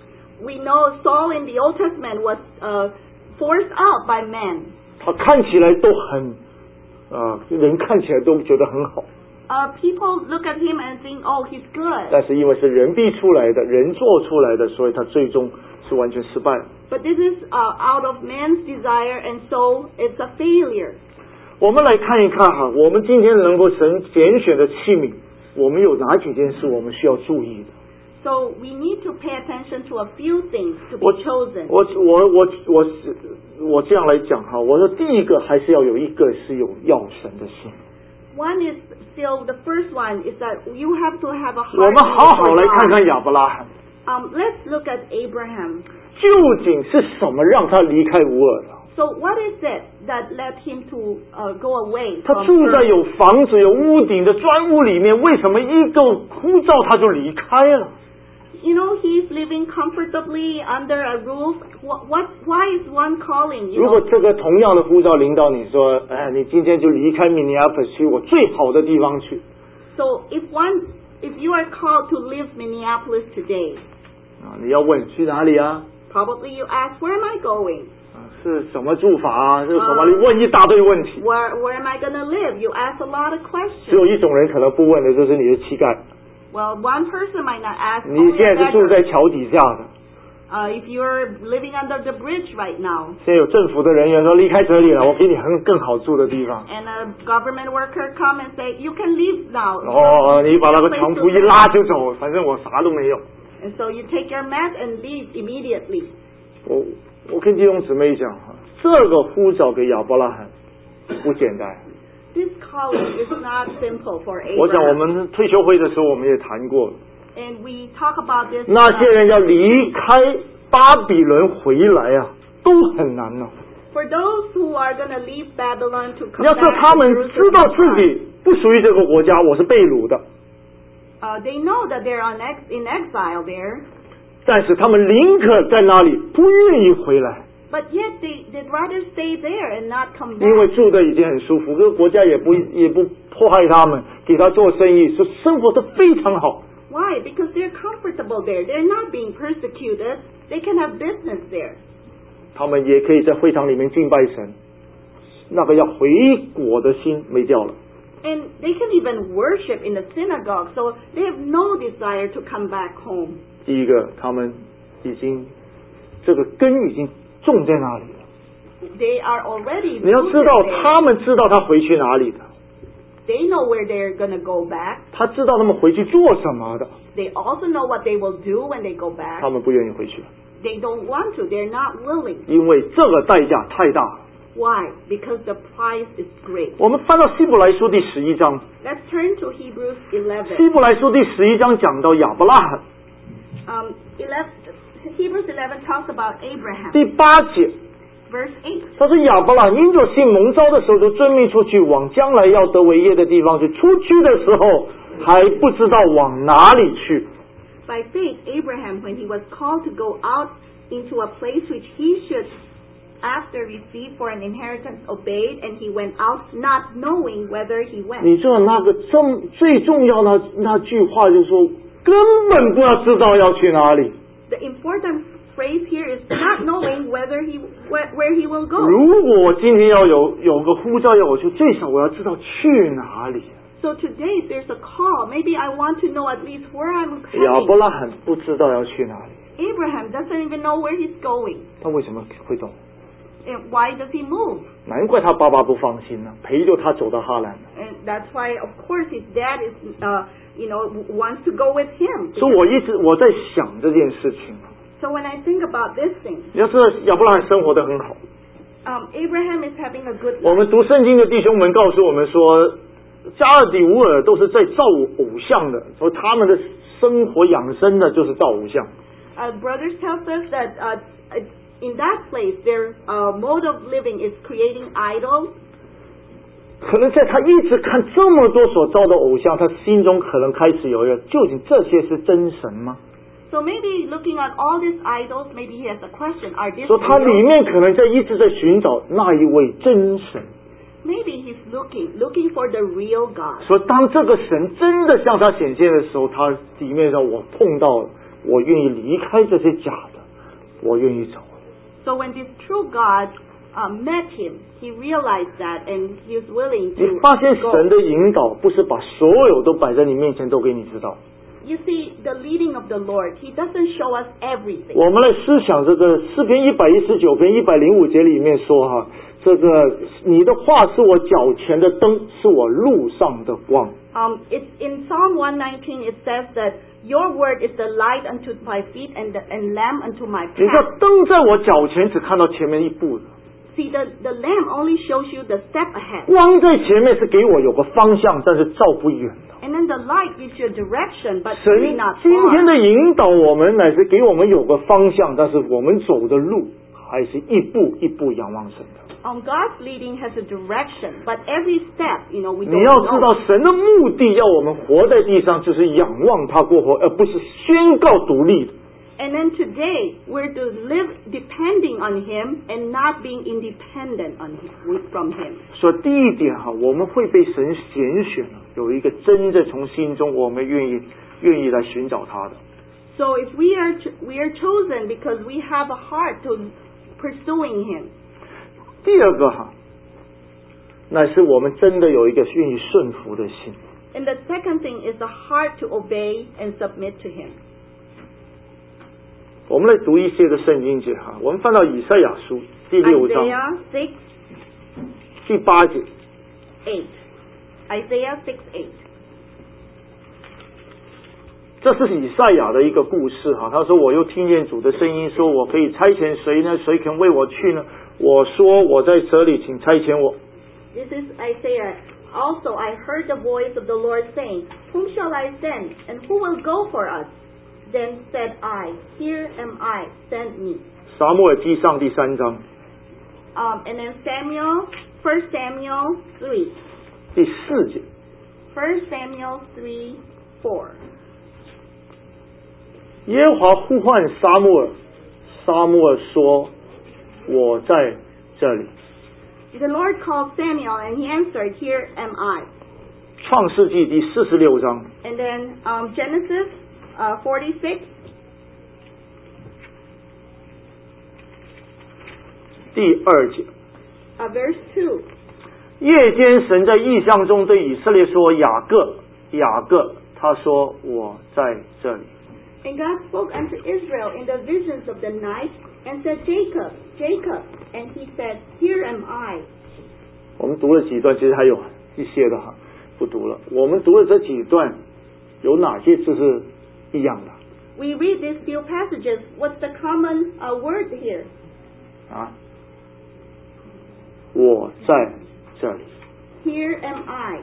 We know Saul in the Old Testament was uh, forced out by men. 他看起来都很，啊、人看起来都觉得很好， Uh, people look at him and think, oh, he's good. 但是因为是人逼出来的，人做出来的，所以他最终是完全失败了。 But this is uh, out of man's desire, and so it's a failure. 我们来看一看哈，我们今天能够神拣选的器皿，我们有哪几件事我们需要注意的？ So we need to pay attention to a few things to 我 be chosen. 我我我我我这样来讲哈，我说第一个还是要有一个是有要神的心。 One is still, the first one is that you have to have a 我 heart 们好好 for 来看 God. 看亚伯拉罕， Um, let's look at Abraham. 究竟是什么让他离开乌尔的？ So what is it that led him to uh, go away 他 from 住在 Ur? 有房子、有屋顶的砖屋里面，为什么一个呼召他就离开了？ You know, he's living comfortably under a roof. What, what, why is one calling? You 如果 know, 这个同样的呼召领导你说，哎，你今天就离开明尼阿普去我最好的地方去 so if one, if you are called to live Minneapolis today, 啊，你要问去哪里啊？ probably you ask, where am I going? 啊是什么住法啊？是什么？ 啊你问一大堆问题。 Where, where am I going to live? You ask a lot of 只有 questions. 一种人可能不问的，就是你的膝盖。 Well, one person might not ask, 你 only 现 a 在是住 beggar. 在桥底下的。 Uh, if you're living under the bridge right now, 现在有政府的人员说离开这里了，我给你很更好住的地方。 and a government worker come and say, you can leave now. 哦，你把那个 Place 床 to 铺一 live. 拉就走，反正我啥都没有。 And so you take your mat and leave immediately. 我我跟弟兄姊妹讲哈，这个呼召给亚伯拉罕不简单。 This calling is not simple for 我想我 Abraham. 们退休会的时候我们也谈过， And we talk about this. 那些 uh, 人要离开巴比伦回来啊，都很难呢、 For those who are going to leave Babylon to 你 come 要知道 back 他 to 们知道自 Jerusalem, 己不属于这个国家，我是被掳的， uh, they know that they're on ex- in exile there, 但是他们宁可在那里，不愿意回来。 but yet they, they'd rather stay there and not come 因为 back. 住的已经很舒服，这个国家也不也不迫害他们，给他做生意，说生活的非常好。 Why? Because they're comfortable there. They're not being persecuted. They can have business there. 他们也可以在会堂里面敬拜神， 那个要回国的心没掉了。 And they can even worship in the synagogue, so they have no desire to come back home. 第一个，他们已经这个根已经种在那里了。 They are already 你要知 rooted 道， there. 他们知道他回去哪里的， They know where they're going to go back. 他知道他们回去做什么的， They also know what they will do when they go back. 他们不愿意回去， They don't want to. They're not willing. 因为这个代价太大了。 Why? Because the price is great. 我们翻到希伯来书第十一章， Let's turn to Hebrews 希 eleven. 伯来书第十一章讲到亚伯拉罕， Um, eleven Hebrews eleven talks about Abraham. 第八节 Verse eight. 他说亚伯拉罕因着信蒙召的时候，就遵命出去，往将来要得为业的地方去。出去的时候还不知道往哪里去。 By faith, Abraham, when he was called to go out into a place which he should after receive for an inheritance, obeyed, and he went out not knowing whether he went. 你知道那个重最重要的那句话就是说，根本不要知道要去哪里。 The important phrase here is not knowing whether he where, where he will go. 如果我今天要有有个呼召要我去，最少我要知道去哪里。 So today if there's a call, maybe I want to know at least where I'm 亚伯 heading. 拉罕不知道要去哪里， Abraham doesn't even know where he's going. 他为什么会懂？ And why does he move? 难怪他爸爸不放心呢，陪着他走到哈兰。 And that's why, of course, his dad is, uh, you know, wants to go with him. 所以我一直我在想这件事情。 So when I think about this thing, 你要知道亚伯拉罕生活得很好。 um, Abraham is having a good 我 life. 们读圣经的弟兄们告诉我们说，加尔底乌尔都是在造偶像的，说他们的生活养生的就是造偶像。 Uh, brothers tells us that uh, in that place, their uh, mode of living is creating idols. 可能在他一直看这么多所造的偶像，他心中可能开始有一个，究竟这些是真神吗？ So maybe looking at all these idols, maybe he has a question: Are these 说他里 real? 面可能在一直在寻找那一位真神。 Maybe he's looking, looking for the real God. 说当这个神真的向他显现的时候，他里面让我碰到了，我愿意离开这些假的，我愿意走。 So when this true God uh, met him, he realized that, and he was willing 你 to 发现 go. 神的引导不是把所有都摆在你面前都给你知道。 You see, the leading of the Lord, he doesn't show us everything. 我们来思想这个诗篇一百一十九篇一百零五节里面说哈，这个你的话是我脚前的灯，是我路上的光。 Um, it's in Psalm one nineteen, it says that your word is the light unto my feet and the and lamp unto my 你知道 path. 灯在我脚前只看到前面一步的， See, the, the lamp only shows you the step ahead. 光在前面是给我有个方向，但是照不远的。 And then the light gives you a direction, but 神 really not 今天 far. 的引导我们，乃是给我们有个方向，但是我们走的路还是一步一步仰望神的。 Um, God's leading has a direction, but every step, you know, we 你 don't 要知 know. 道，神的目的要我们活在地上，就是仰望他过后，而不是宣告独立的。 And then today, we're to live depending on Him and not being independent on him, from Him. 所以第一点哈，我们会被神拣选，有一个真的从心中我们愿意愿意来寻找他的。 So if we are ch- we are chosen because we have a heart to pursuing Him. 第二个哈，乃是我们真的有一个愿意顺服的心。 And the second thing is a heart to obey and submit to Him. 我们来读一些的圣经节哈，我们翻到以赛亚书第六章 Isaiah six 第八节， eight. Isaiah six eight. 这是以赛亚的一个故事哈。他说：“我又听见主的声音，说我可以差遣谁呢？谁肯为我去呢？我说我在这里，请差遣我。” This is Isaiah. Also, I heard the voice of the Lord saying, Whom shall I send, and who will go for us? Then said I, Here am I, send me. 撒母耳记上第三章 Um, and then Samuel, First Samuel three. 第四节， First Samuel three four. 耶和华呼唤撒母耳，撒母耳说：“我在这里。” The Lord called Samuel, and he answered, Here am I. 创世纪第四十六章 And then um, Genesis uh, forty-six, 第二节， Uh, verse two. 夜间神在异象中对以色列说：雅各，雅各，他说我在这里。 And God spoke unto Israel in the visions of the night, and said, Jacob, Jacob. And he said, Here am I. 我们读了几段，其实还有一些的哈，不读了。我们读了这几段，有哪些字是一样的？ We read these few passages. What's the common uh, word here? 啊，我在这里。 Here am I.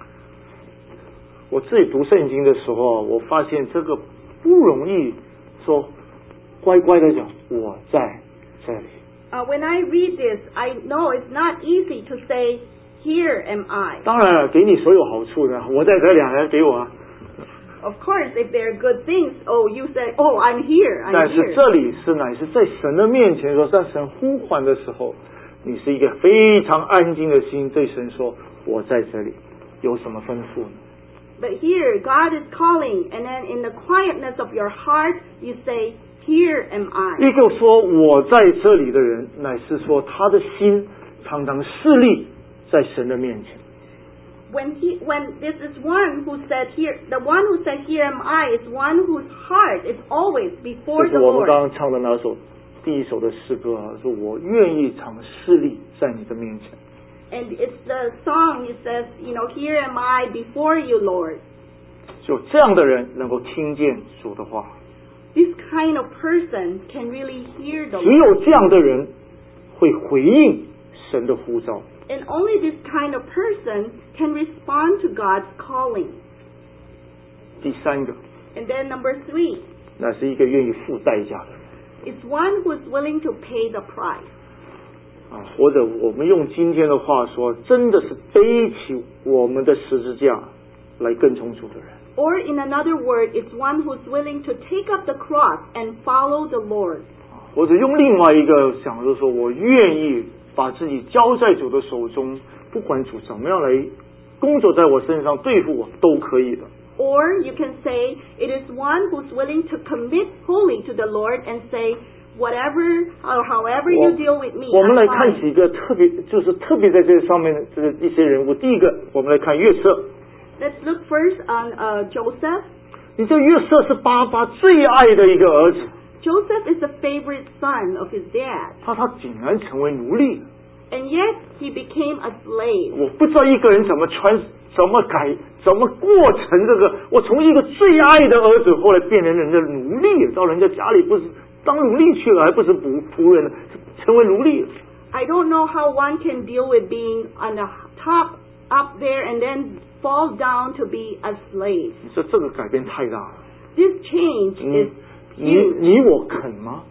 我自己读圣经的时候，我发现这个不容易说乖乖的讲我在这里。 Uh, when I read this, I know it's not easy to say, Here am I. 当然了，给你所有好处的，我在这里，来给我啊。 Of course, if there are good things, oh, you say, oh, I'm here, 但 I'm 是 here. 这里是乃是在神的面前说，在神呼唤的时候，你是一个非常安静的心，对神说：“我在这里。”有什么吩咐呢？ But here, God is calling, and then in the quietness of your heart, you say, Here am I. 一个说我在这里的人，乃是说他的心常常侍立在神的面前。 When he, when this is one who said here, the one who said here am I is one whose heart is always 这 before 是 the 我们 Lord. 刚刚唱的那首第一首的诗歌啊，说我愿意常侍立在你的面前。 And it's the song, it says, you know, here am I before you, Lord. 就这样的人能够听见主的话， This kind of person can really hear the 只 Lord. 有这样的人会回应神的呼召。 And only this kind of person can respond to God's calling. 第三个， And then number three, 那是一个愿意付代价的人 it's one who is willing to pay the price. 啊，或者我们用今天的话说，真的是背起我们的十字架来跟从主的人。 Or in another word, it's one who's willing to take up the cross and follow the Lord. 或者用另外一个想，就是说我愿意把自己交在主的手中，不管主怎么样来工作在我身上，对付我都可以的。 Or you can say it is one who's willing to commit wholly to the Lord and say, whatever or however you deal with me, 我们 I'm 来看 fine. 几个特别，就是特别在这上面的这个一些人物。第一个，我们来看约瑟。 Let's look first on uh, Joseph. 你这约瑟是爸爸最爱的一个儿子， Joseph is the favorite son of his dad. 他他竟然成为奴隶。 And yet he became a slave. 我不知道一个人怎么传、怎么改、怎么过成这个。我从一个最爱的儿子，后来变成人家奴隶，到人家家里不是当奴隶去了，还不是仆仆人了，成为奴隶。 I don't know how one can deal with being on the top up there and then fall down to be a slave. 你说这个改变太大了。 This change 你 is 你 huge. 你我肯吗？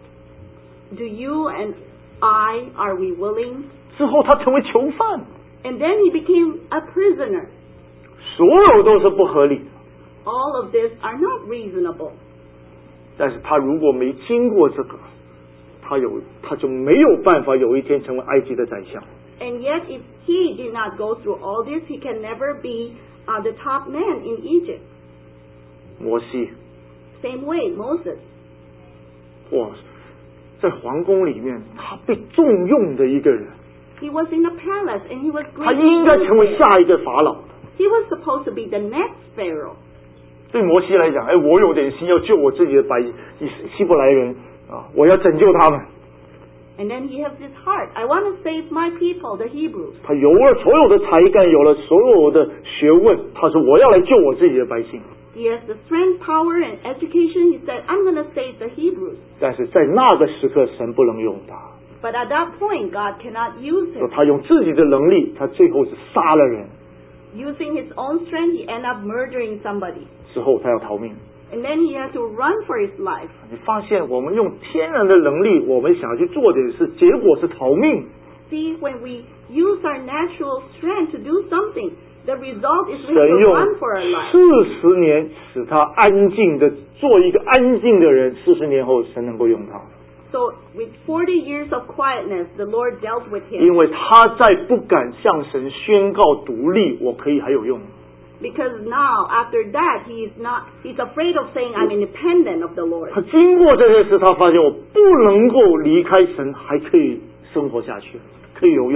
Do you and I, are we willing? 之后他成为囚犯， And then he became a prisoner. 所有都是不合理的。 All of this are not reasonable. 但是他如果没经过这个，他有他就没有办法有一天成为埃及的宰相。 And yet if he did not go through all this, he can never be uh, the top man in Egypt. 摩西， Same way, Moses. 哇，在皇宫里面，他被重用的一个人， He was in the palace and he was 他 greatly 应该成为 used there. 下一个法老。 He was supposed to be the next Pharaoh. 对摩西来讲，哎，我有点心要救我自己的百希希伯来人啊，我要拯救他们。 And then he has this heart. I want to save my people, the Hebrews. 他有了所有的才干，有了所有的学问，他说我要来救我自己的百姓。 He has the strength, power, and education. He said, I'm going to save the Hebrews. 但是在那个时刻，神不能用他， But at that point, God cannot use 说 him. 他用自己的能力，他最后是杀了人， Using his own strength, he ended up murdering somebody. 之后他要逃命。 And then he had to run for his life. 你发现我们用天然的能力，我们想要去做的是，结果是逃命。 See, when we use our natural strength to do something, the result is we 神 have to 用 run for our life. 四十年使他安静的做一个安静的人，四十年后神能够用他， So with forty years of quietness, the Lord dealt with him. 因为他在不敢向神宣告独立，我可以还有用。 Because now, after that, he is not, he's afraid of saying, I'm independent of the Lord. 他经过这些事，他发现我不能够离开神，还可以生活下去，可以有用。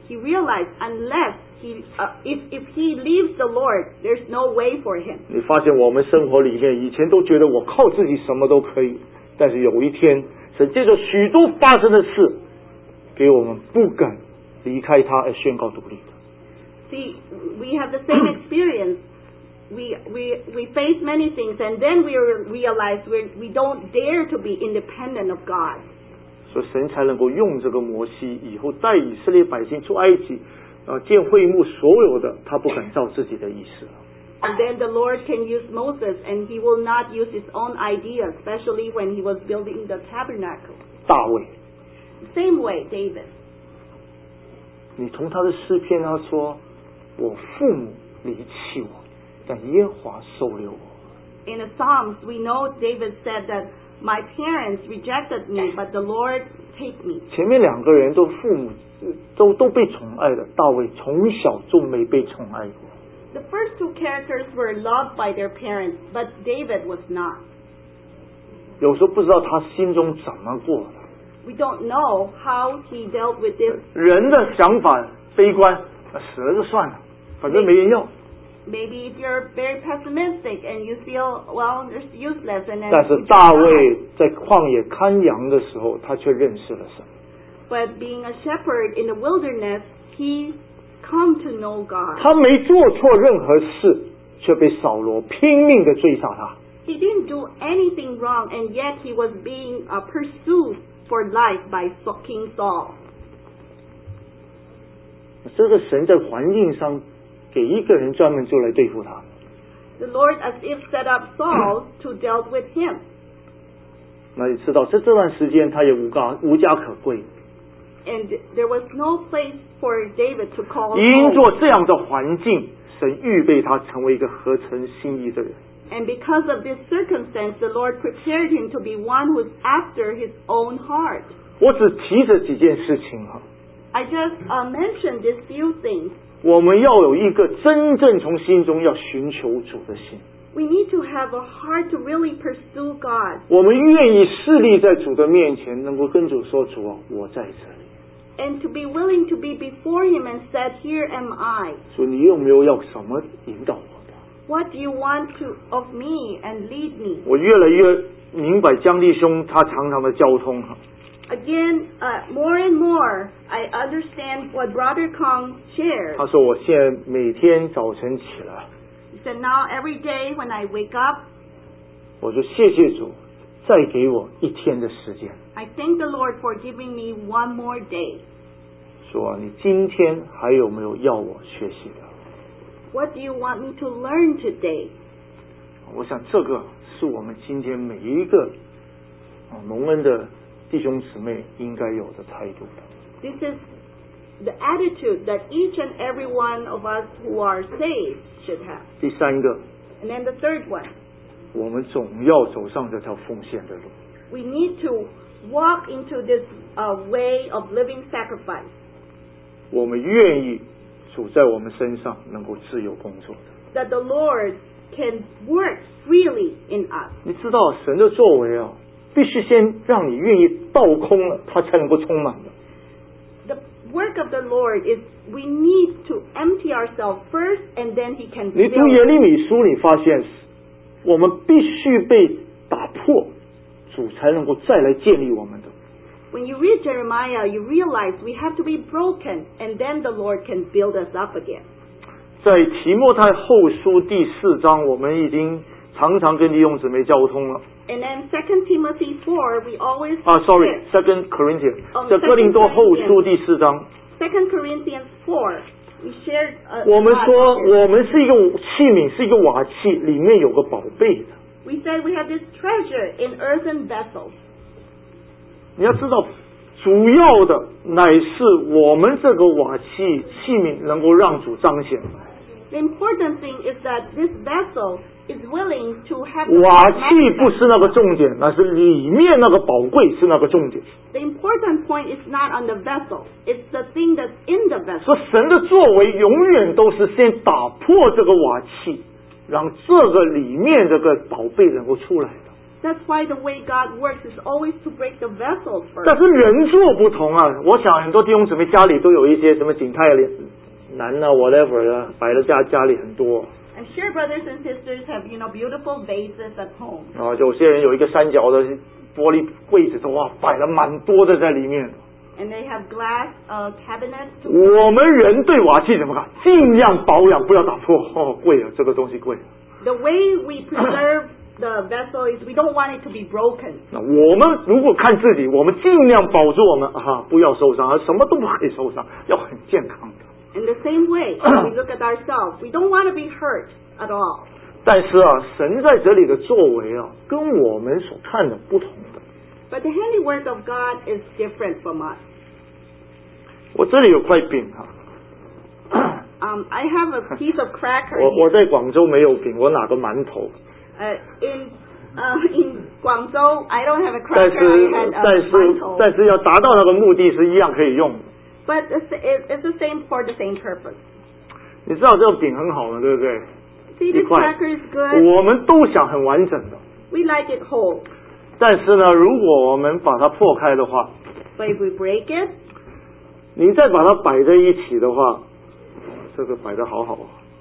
he realized unless he, uh, if, if he leaves the Lord, there's no way for him. 你发现我们生活里面，以前都觉得我靠自己什么都可以，但是有一天，神借着许多发生的事，给我们不敢离开他而宣告独立的。 See, we have the same experience. We, we, we face many things, and then we realize we we don't dare to be independent of God. 所以神才能够用这个摩西以后带以色列百姓出埃及，啊，建会幕，所有的他不敢照自己的意思。 And then the Lord can use Moses, and he will not use his own idea, especially when he was building the tabernacle. 大卫， Same way, David. 你从他的诗篇他说，我父母离弃我，但耶和华收留我。 In the Psalms, we know David said that my parents rejected me, but the Lord take me. 前面两个人都父母都都被宠爱的，大卫从小就没被宠爱过。 The first two characters were loved by their parents, but David was not. 有时候不知道他心中怎么过的。 We don't know how he dealt with this. 人的想法悲观，死了就算了，反正没人要。 Maybe if you're very pessimistic and you feel, well, it's useless, and then 但是大卫在旷野看羊的时候，他却认识了神。 But being a shepherd in the wilderness, he come to know God. 他没做错任何事，却被扫罗拼命的追杀他。 He didn't do anything wrong, and yet he was being uh, pursued for life by King Saul. 这个神在环境上给一个人专门就来对付他。 The Lord as if set up Saul to deal with him. 那你知道，在这段时间他也无家无家可归。 And there was no place for David to call 因 home. 着这样的环境，神预备他成为一个合成心意的人。 And because of this circumstance, the Lord prepared him to be one who's after his own heart. 我只提这几件事情哈。 I just uh, mentioned these few things. 我们要有一个真正从心中要寻求主的心。 We need to have a heart to really pursue God. 我们愿意侍立在主的面前，能够跟主说：“主啊，我在这里。” And to be willing to be before him and said, here am I. 说你有没有要什么引导我的？ What do you want to of me and lead me? 我越来越明白江弟兄他常常的交通哈。 Again, uh, more and more, I understand what Brother Kong shared. 他说我现在每天早晨起来， He said, now every day when I wake up, 我就谢谢主，再给我一天的时间。 I thank the Lord for giving me one more day. 说你今天还有没有要我学习的？ What do you want me to learn today? 我想这个是我们今天每一个啊蒙恩的弟兄姊妹应该有的态度的。 This is the attitude that each and every one of us who are saved should have. 第三个， And then the third one, 我们总要走上这条奉献的路。 we need to walk into this uh, way of living sacrifice. 我们愿意主在我们身上能够自由工作的。 That the Lord can work freely in us. 你知道神的作为啊，必须先让你愿意倒空了，他才能够充满的。 The work of the Lord is we need to empty ourselves first, and then He can 你读 fill 耶 us. 利米书，你发现我们必须被打破，主才能够再来建立我们的。 When you read Jeremiah, you realize we have to be broken, and then the Lord can build us up again. 在提摩太后书第四章，我们已经常常跟弟兄姊妹交通了。 And then Second Timothy four, we always 啊 ，sorry， share. Second Corinthians， Oh, 在哥林多后书第四章， Second Corinthians four, we shared. Uh, 我们 about 说 this. 我们是一个器皿，是一个瓦器，里面有个宝贝的。 We said we have this treasure in earthen vessels. 你要知道，主要的乃是我们这个瓦器器皿能够让主彰显。 The important thing is that this vessel is willing to have the 瓦 Lord 器不 manifest. 是那个重点，那是里面那个宝贵是那个重点。 The important point is not on the vessel. It's the thing that's in the vessel. 说神的作为永远都是先打破这个瓦器，让这个里面这个宝贝能够出来的。 That's why the way God works is always to break the vessels 但 first. 是人数不同啊，我想很多弟兄姊妹家里都有一些什么景泰蓝啊 whatever 的摆在家家里很多。 I'm sure brothers and sisters have, you know, beautiful vases at home. 啊，有些人有一个三角的玻璃柜子，哇，摆了蛮多的在里面。 And they have glass uh, cabinets. To 我们人对瓦器怎么看？尽量保养，不要打破。哦，贵啊，这个东西贵。 The way we preserve the vessel is we don't want it to be broken. 那我们如果看自己，我们尽量保住我们啊，不要受伤，什么都不可以受伤，要很健康的。 In the same way, when we look at ourselves, we don't want to be hurt at all. 但是啊，神在这里的作为啊，跟我们所看的不同的。 But the handiwork of God is different from us. 我这里有块饼哈。 Um, I have a piece of cracker 我 here. 我在广州没有饼，我拿个馒头。 Uh, in uh, in Guangzhou, I don't have a 但 cracker. 是 I had a 但是 mantou. 但是要达到那个目的是一样可以用的。 But it's, it- it's the same for the same purpose. 你知道这个饼很好的，对不对？ See, 一 this 块 cracker is good. 我们都想很完整的。 We like it whole. 但是呢，如果我们把它破开的话， But if we break it, 你再把它摆在一起的话，这个摆的好好啊。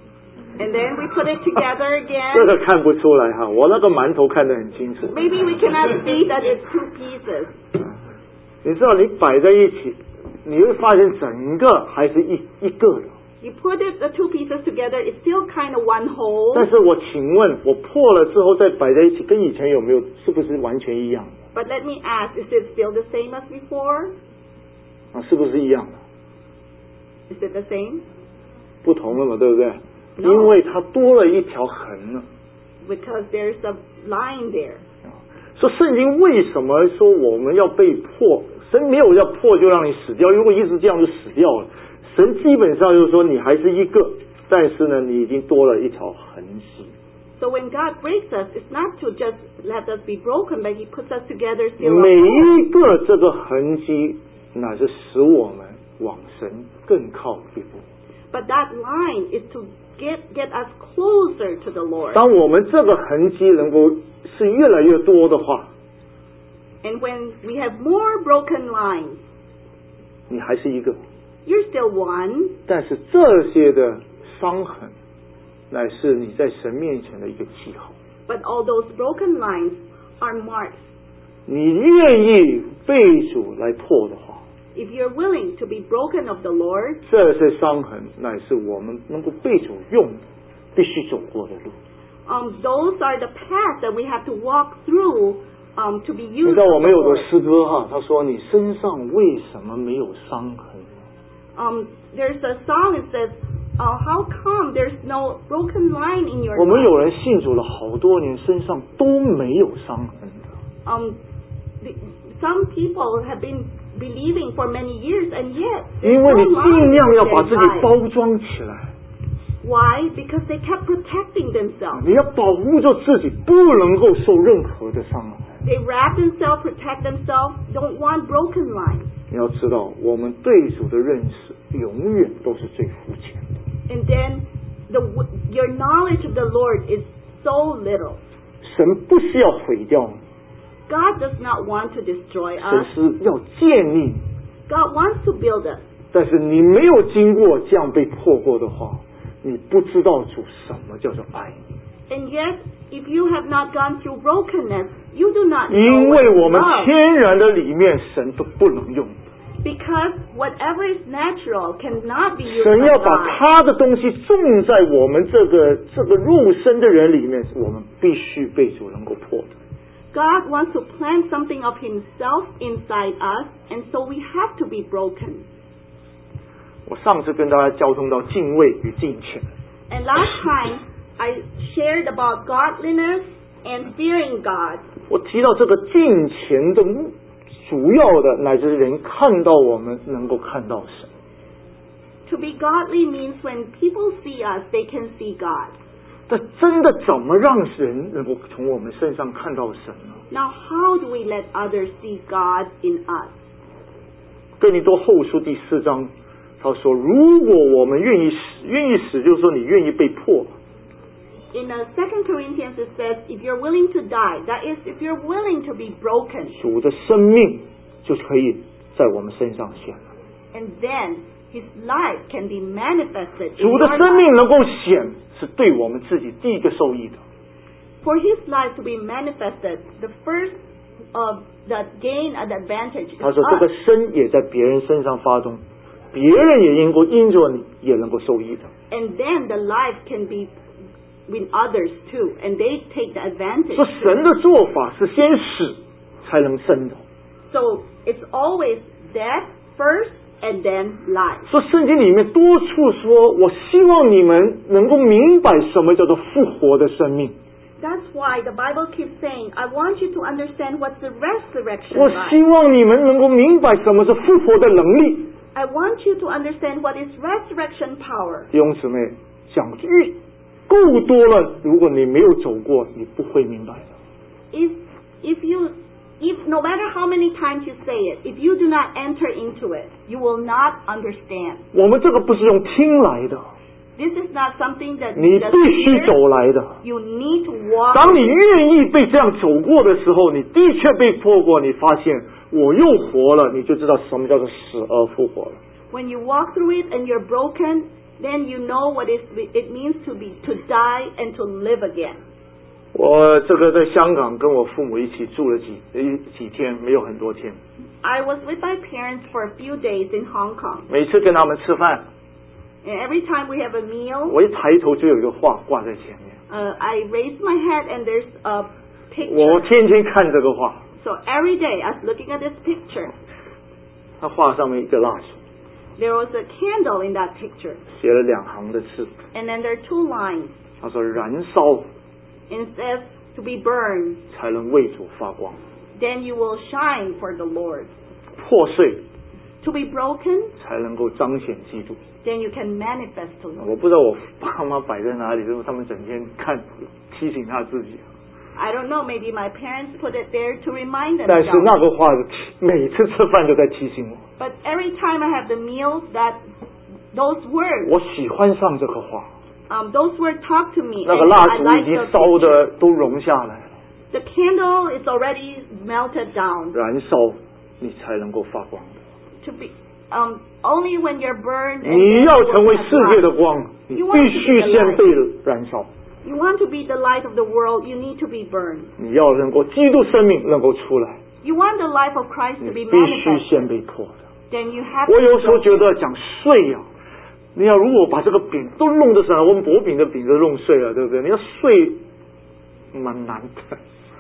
and then we put it together 这 again, 个看不出来哈，我那个馒头看得很清楚。 maybe we cannot see that it's two pieces. 你知道你摆在一起，你会发现整个还是一一个的。 You put it, the two pieces together, it's still kind of one whole. 但是我请问，我破了之后再摆在一起，跟以前有没有是不是完全一样？ But let me ask, is it still the same as before? 啊，是不是一样的？ Is it the same? 不同了嘛，对不对？ No. 因为它多了一条痕了。 Because there's a line there. 说圣经为什么说我们要被迫？神没有要迫就让你死掉，如果一直这样就死掉了。神基本上就是说你还是一个，但是呢，你已经多了一条痕迹。 So when God breaks us, it's not to just let us be broken, but He puts us together still. 每一个这个痕迹，乃是使我们往神更靠一步。 But that line is to get get us closer to the Lord. 当我们这个痕迹能够是越来越多的话， And when we have more broken lines, 你还是一个。 you're still one. 但是这些的伤痕，乃是你在神面前的一个记号。 But all those broken lines are marks. 你愿意被主来破的话， If you're willing to be broken of the Lord, 这些伤痕乃是我们能够被主用必须走过的路。 um, those are the paths that we have to walk through um, to be 你 used 知道 of 我 the 们有个 Lord. 诗歌哈，他说你身上为什么没有伤痕？ Um, there's a song that says, uh, how come there's no broken line in your 我们 life? 有人信主了好多年，身上都没有伤痕的。 Um, the, some people have been believing for many years, and yet 因 there's 为 no 你 line 尽量 in 要把 their 自己 life. 包装起来， Why? Because they kept protecting themselves. 你要保护着自己，不能够受任何的伤害。 They wrap themselves, protect themselves, don't want broken lines. 你要知道，我们对主的认识永远都是最肤浅的。 And then the your knowledge of the Lord is so little. 神不是要毁掉你， God does not want to destroy 神 us. 是要建立你。 God wants to build us. 但是你没有经过这样被破过的话，你不知道主什么叫做爱。 And yet, if you have not gone through brokenness, you do not know 因 what 为 is 我们 love. 天然的里面，神都不能用。 Because whatever is natural cannot be used 神 by 要把 God. 他的东西种在我们这个这个肉身的人里面，我们必须被主能够破的。 God wants to plant something of Himself inside us, and so we have to be broken. 我上次跟大家交通到敬畏与敬虔， And last time, I shared about godliness and fearing God. 我提到这个敬虔的目主要的乃至人看到我们能够看到神。 To be godly means when people see us, they can see God. 但真的怎么让人能够从我们身上看到神呢？ Now, how do we let others see God in us? 哥林多后书第四章，他说：如果我们愿意死，愿意死，就是说你愿意被破， in uh, Second Corinthians it says, if you're willing to die, that is, if you're willing to be broken, 主的生命就可以在我们身上显了。 and then His life can be manifested in 主的 your 生 life. 命能够显，是对我们自己第一个受益的。 For His life to be manifested, the first of that gain and advantage is 他说这个 us. 生也在别人身上发动，别人也因过因着你也能够受益的。 And then the life can be with others too, and they take the advantage. 说神的做法是先死才能生的。 So it's always death first and then life. 说圣经里面多处说，我希望你们能够明白什么叫做复活的生命。 That's why the Bible keeps saying, I want you to understand what's the resurrection 我 like. 希望你们能够明白什么是复活的能力。 I want you to understand what is resurrection power. 弟兄姊妹，讲越够多了，如果你没有走过，你不会明白的。 If if you if no matter how many times you say it, if you do not enter into it, you will not understand. 我们这个不是用听来的， This is not something that 你 you just 必须 hear. 走来的。 You need to walk. 当你愿意被这样走过的时候，你的确被迫过，你发现我又活了，你就知道什么叫做死而复活了。 When you walk through it and you're broken, then you know what it it means to be to die and to live again. 我这个在香港跟我父母一起住了几一几天，没有很多天。 I was with my parents for a few days in Hong Kong. 每次跟他们吃饭， And every time we have a meal, 我一抬头就有一个画挂在前面， uh, I raise my head and there's a 我 picture. 天天看这个画。 So every day I was looking at this picture. 他画上面一个蜡烛， There was a candle in that picture. 写了两行的字， And then there are two lines. 他说燃烧 And it says to be burned. 才能为主发光， Then you will shine for the Lord. 破碎 To be broken, 才能够彰显基督。 then you can manifest the Lord. 我不知道我爸妈摆在哪里，就是他们整天看提醒他自己。 I don't know, maybe my parents put it there to remind 但是 themselves. 那个画每次吃饭就在提醒我， But every time I have the meal, that those words, 我喜欢上这个画。 um, those words talk to me. 那个 And 蜡 I 烛 like 已经 the 烧 picture. 的都融下来了， The candle is already melted down. 燃烧你才能够发光的。 To be um, only when you're burned. And 你 then 要 you 成 will 为 have 世界的 light. 光，你 You want 必 to 须 be the 先 light. 被燃烧。 You want to be the light of the world, you need to be burned. 你要能够基督生命能够出来， You want the life of Christ 你 to be 必须 manifested. 先被破的。 Then you have 我 to 有时候 go. 觉得讲碎呀、啊，你要如果把这个饼都弄得上来，我们薄饼的饼都弄碎了，对不对？你要碎，蛮难的。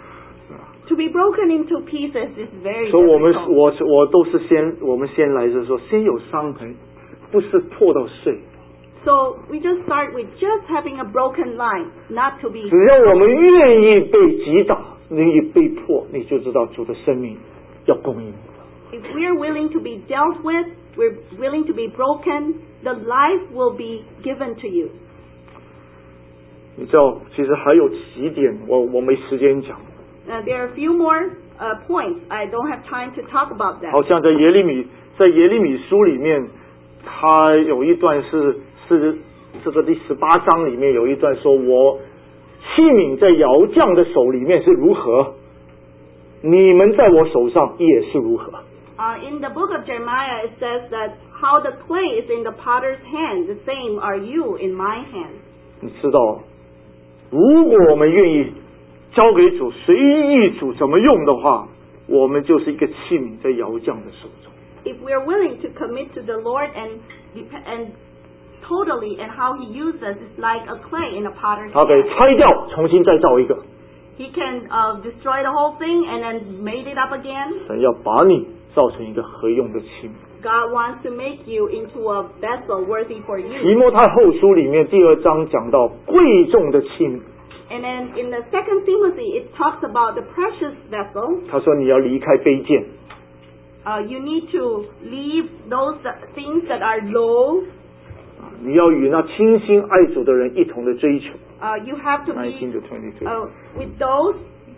To be broken into pieces is very 所以我们 difficult. 我我都是先我们先来就是说先有伤痕，不是破到碎。 So we just start with just having a broken line, not to be. 只要我们愿意被击打，愿意被破，你就知道主的生命要供应。 If we're willing to be dealt with, we're willing to be broken, the life will be given to you. 你知道，其实还有几点，我我没时间讲。 Uh, there are a few more uh, points. I don't have time to talk about that. 好像在耶利米，在耶利米书里面，他有一段是是这个第十八章里面有一段说，我器皿在窑匠的手里面是如何，你们在我手上也是如何。 Uh, in the book of Jeremiah, it says that how the clay is in the potter's hand, the same are you in my hand. 你知道，如果我们愿意交给主，随意主怎么用的话，我们就是一个器皿在窑匠的手中。 If we're willing to commit to the Lord and dep- and totally and how He uses us is like a clay in a potter's 他给 hand. 拆掉，重新再造一个。 He can uh, destroy the whole thing and then made it up again. 神要把你造成一个合用的器皿。 God wants to make you into a vessel worthy for 提 you. 摩太后书里面第二章讲到贵重的器皿， And then in the second Timothy, it talks about the precious vessel. 他说你要离开卑贱， Uh, you need to leave those uh, things that are low. 你要与那倾心爱主的人一同的追求。 Uh, you have to nineteen be to twenty-two. uh, with those.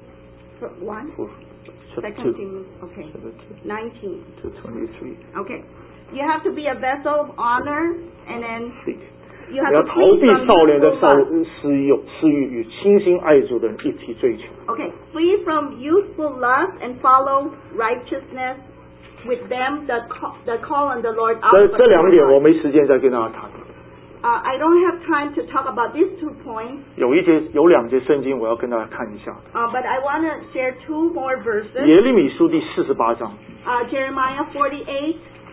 One. Chapter Second two. Timothy. Okay. Chapter two Nineteen. to twenty-three. Okay. You have to be a vessel of honor, and then Six. You 你 have 要 to 逃 flee 避 from 少年的 youthful 少 lust. 私欲私欲与倾心爱主的人一起追求。 Okay, flee from youthful lust and follow righteousness with them that call, that call on the Lord out 这 of a 这两 pure 点我 heart. 没时间再跟大家谈。 Uh, I don't have time to talk about these two points, 有一节有两节圣经我要跟大家看一下。 uh, but I want to share two more verses. 耶利米书第四十八章， Uh, Jeremiah forty-eight,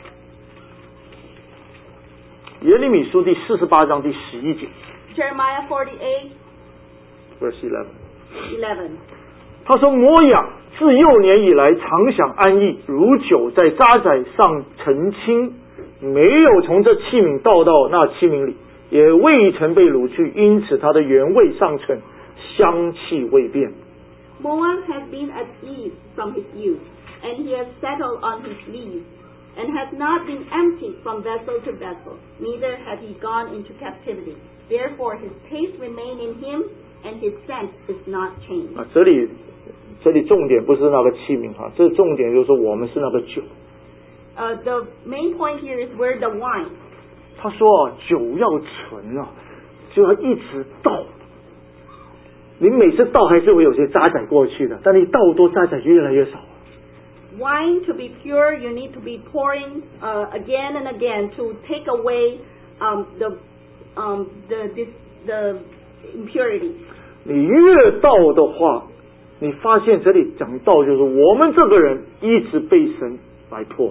耶利米书第四十八章第十一节 Jeremiah forty-eight, ，verse eleven。 eleven. 他说：“摩亚自幼年以来常享安逸，如酒在渣滓上澄清，没有从这器皿倒到那器皿里，也未曾被掳去，因此它的原味尚存，香气未变。” Moab has been at ease from his youth, and he has settled on his lees, and has not been emptied from vessel to vessel, neither has he gone into captivity. Therefore his taste remained in him, and his scent is not changed. 啊，这里这里重点不是那个器皿哈，这重点就是说我们是那个酒。 Uh, the main point here is we're the wine. 他说啊，酒要存啊，就要一直倒。你每次倒还是会有些渣滓过去的，但你倒多渣滓就越来越少。 Wine to be pure, you need to be pouring uh, again and again to take away um, the um, the this, the impurity. 你越倒的话，你发现这里讲到就是我们这个人一直被神来破，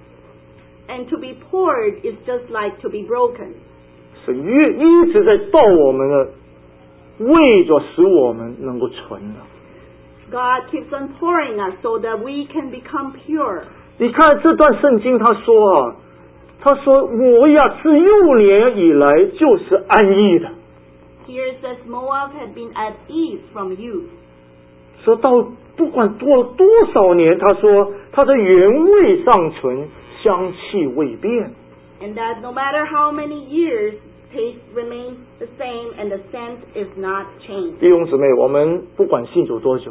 And to be poured is just like to be broken. 神越一直在倒我们的，为着使我们能够存的。 God keeps on pouring us so that we can become pure. 你看这段圣经，他说啊，他说摩亚自幼年以来就是安逸的， Here it says Moab had been at ease from youth. 说到不管过了多少年，他说他的原味尚存，香气未变。 And that no matter how many years, taste remains the same and the scent is not changed. 弟兄姊妹，我们不管信主多久，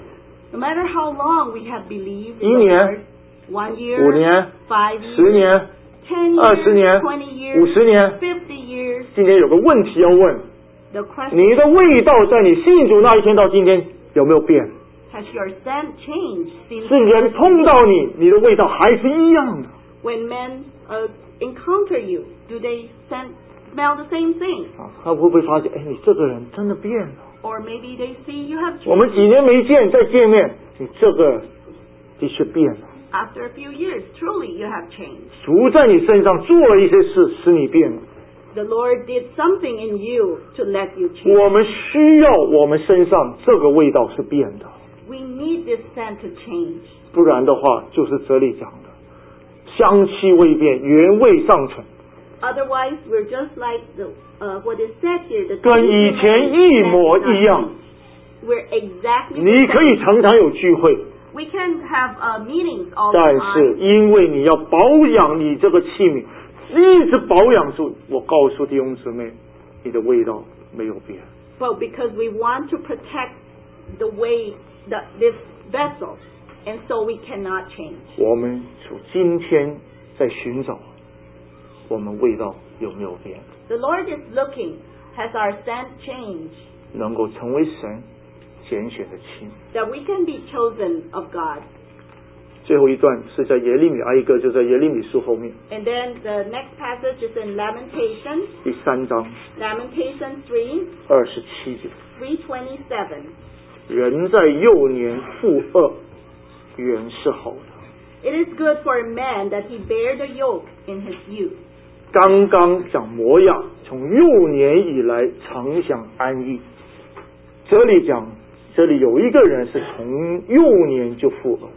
No matter how long we have believed 一 in the 年、 Lord, one 五 year, 年、 five 十 years, 年、 ten 二十 years, 年、 twenty 五 years, 十年， fifty years, 今天有个问题要问： the question 你的味道在你信主那一天到今天有没有变？ has your scent changed since 是人碰到你，你的味道还是一样的 when men uh, encounter you? Do they scent, smell the same thing? 啊？他会不会发现，哎，你这个人真的变了？ Or maybe they see you have 我们几 changed. 年没见，再见面，你这个的确变了。 After a few years, truly you have changed. 主在你身上做了一些事，使你变了。 The Lord did something in you to let you change. 我们需要我们身上这个味道是变的， We need this scent to change. 不然的话，就是这里讲的，香气未变，原味尚存， Otherwise, we're just like the uh, what is said here. The 跟以前一模一样。 We're exactly 你 the 可以 same. 常常有聚会， We can have uh, meetings all 但 the 是 time, 因为你要保养你这个器皿，一直保养住。我告诉弟兄姊妹，你的味道没有变。 but because we want to protect the way that this vessel, and so we cannot change. 我们从今天在寻找，我们味道有没有变， The Lord is looking, has our scent changed, 能够成为神拣选的器皿。 that we can be chosen of God. 最后一段是在耶利米，还有一个就在耶利米书后面 And then the next passage is in Lamentations, 第三章 Lamentations three, 二十七节。 three twenty-seven. 人在幼年负恶，原是好的。 It is good for a man that he bear the yoke in his youth. 刚刚讲模样，从幼年以来常享安逸。这里讲，这里有一个人是从幼年就负恶的。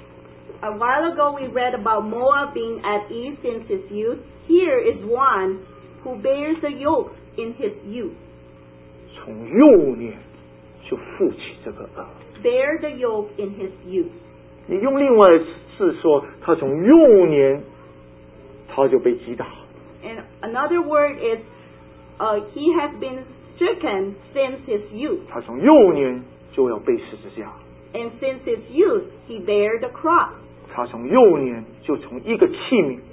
A while ago we read about Moab being at ease since his youth. Here is one who bears the yoke in his youth. 从幼年就负起这个恶。 Bear the yoke in his youth. 你用另外字说，他从幼年他就被击打。 And another word is, uh, he has been stricken since his youth. 他从幼年就要背十字架。 And since his youth, he bear the cross. 他从幼年就从一个器皿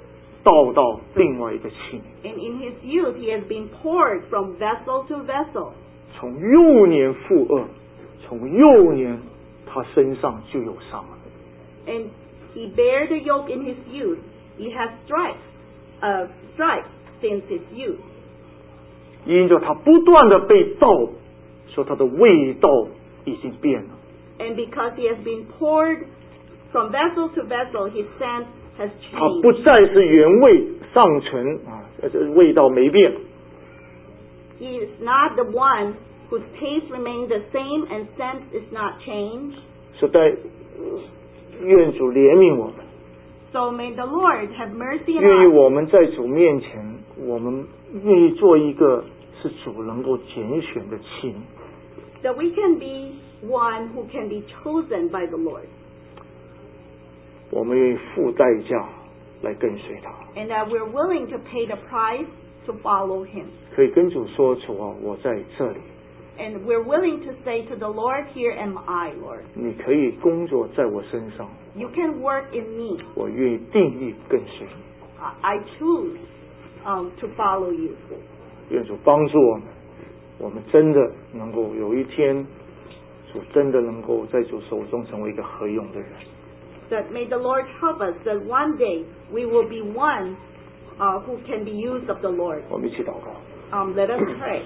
倒到另外一个器皿。 And in his youth, he has been poured from vessel to vessel. 从幼年负恶，从幼年他身上就有伤了。 And he bare the yoke in his youth. He has stripes, uh, stripes since his youth. 因着他不断的被倒，说他的味道已经变了。 And because he has been poured from vessel to vessel, his scent has 他不 changed. 再是原味上唇啊，这味道没变。 He is not the one whose taste remains the same and scent is not changed. 所以在愿主怜悯我们， So may the Lord have mercy 愿意 on us. 我们在主面前，我们愿意做一个是主能够拣选的器皿。 That we can be one who can be chosen by the Lord. 我们愿意付代价来跟随他。 And that we're willing to pay the price to follow him. 可以跟主说：“主啊，我在这里。 And we're willing to say to the Lord, here am I, Lord. 你可以工作在我身上， You can work in me. 我愿意定义跟随你。 I I choose um, to follow you. 愿主帮助我们，我们真的能够有一天，主真的能够在主手中成为一个合用的人。 That may the Lord help us that one day we will be one uh, who can be used of the Lord. 我们一起祷告。 Um, let us pray.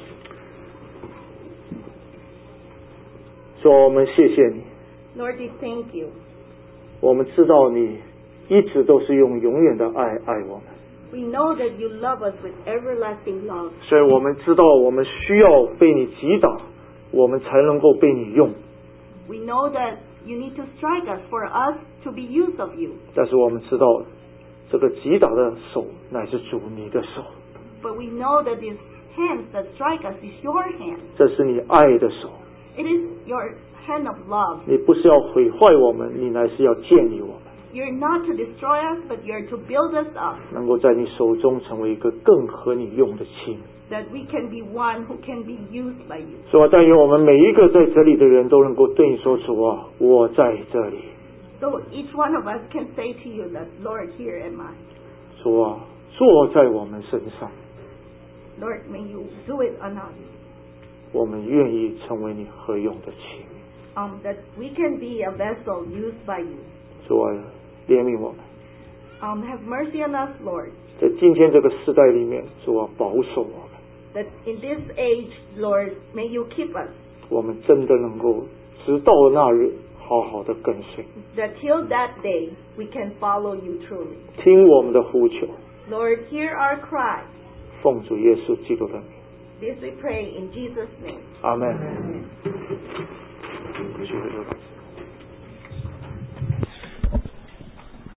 主啊，我们谢谢你， Lord, we thank you. 我们知道你一直都是用永远的爱爱我们， We know that you love us with everlasting love. 所以我们知道我们需要被你击打，我们才能够被你用。 We know that you need to strike us for us to be used of you. 但是我们知道，这个击打的手乃是主你的手， But we know that these hands that strike us is your hand. 这是你爱的手。 It is your hand of love. 你不是要毁坏我们，你乃是要建立我们， You're not to destroy us, but you're to build us up. 能够在你手中成为一个更合你用的器皿。 That we can be one who can be used by you. 主啊，但愿我们每一个在这里的人都能够对你说：“主啊，我在这里。 So each one of us can say to you that, Lord, here am I. ” 主啊，坐在我们身上， Lord, may you do it on us. 我们愿意成为你合用的器皿。 Um, that we can be a vessel used by you. 主啊，怜悯我们， Um, have mercy on us, Lord. 在今天这个时代里面，主啊，保守我们， That in this age, Lord, may you keep us. 我们真的能够直到那日好好的跟随， That till that day, we can follow you truly. 听我们的呼求， Lord, hear our cry. 奉主耶稣基督的名， This we pray in Jesus' name. 阿门。 Amen. 聚会就到此。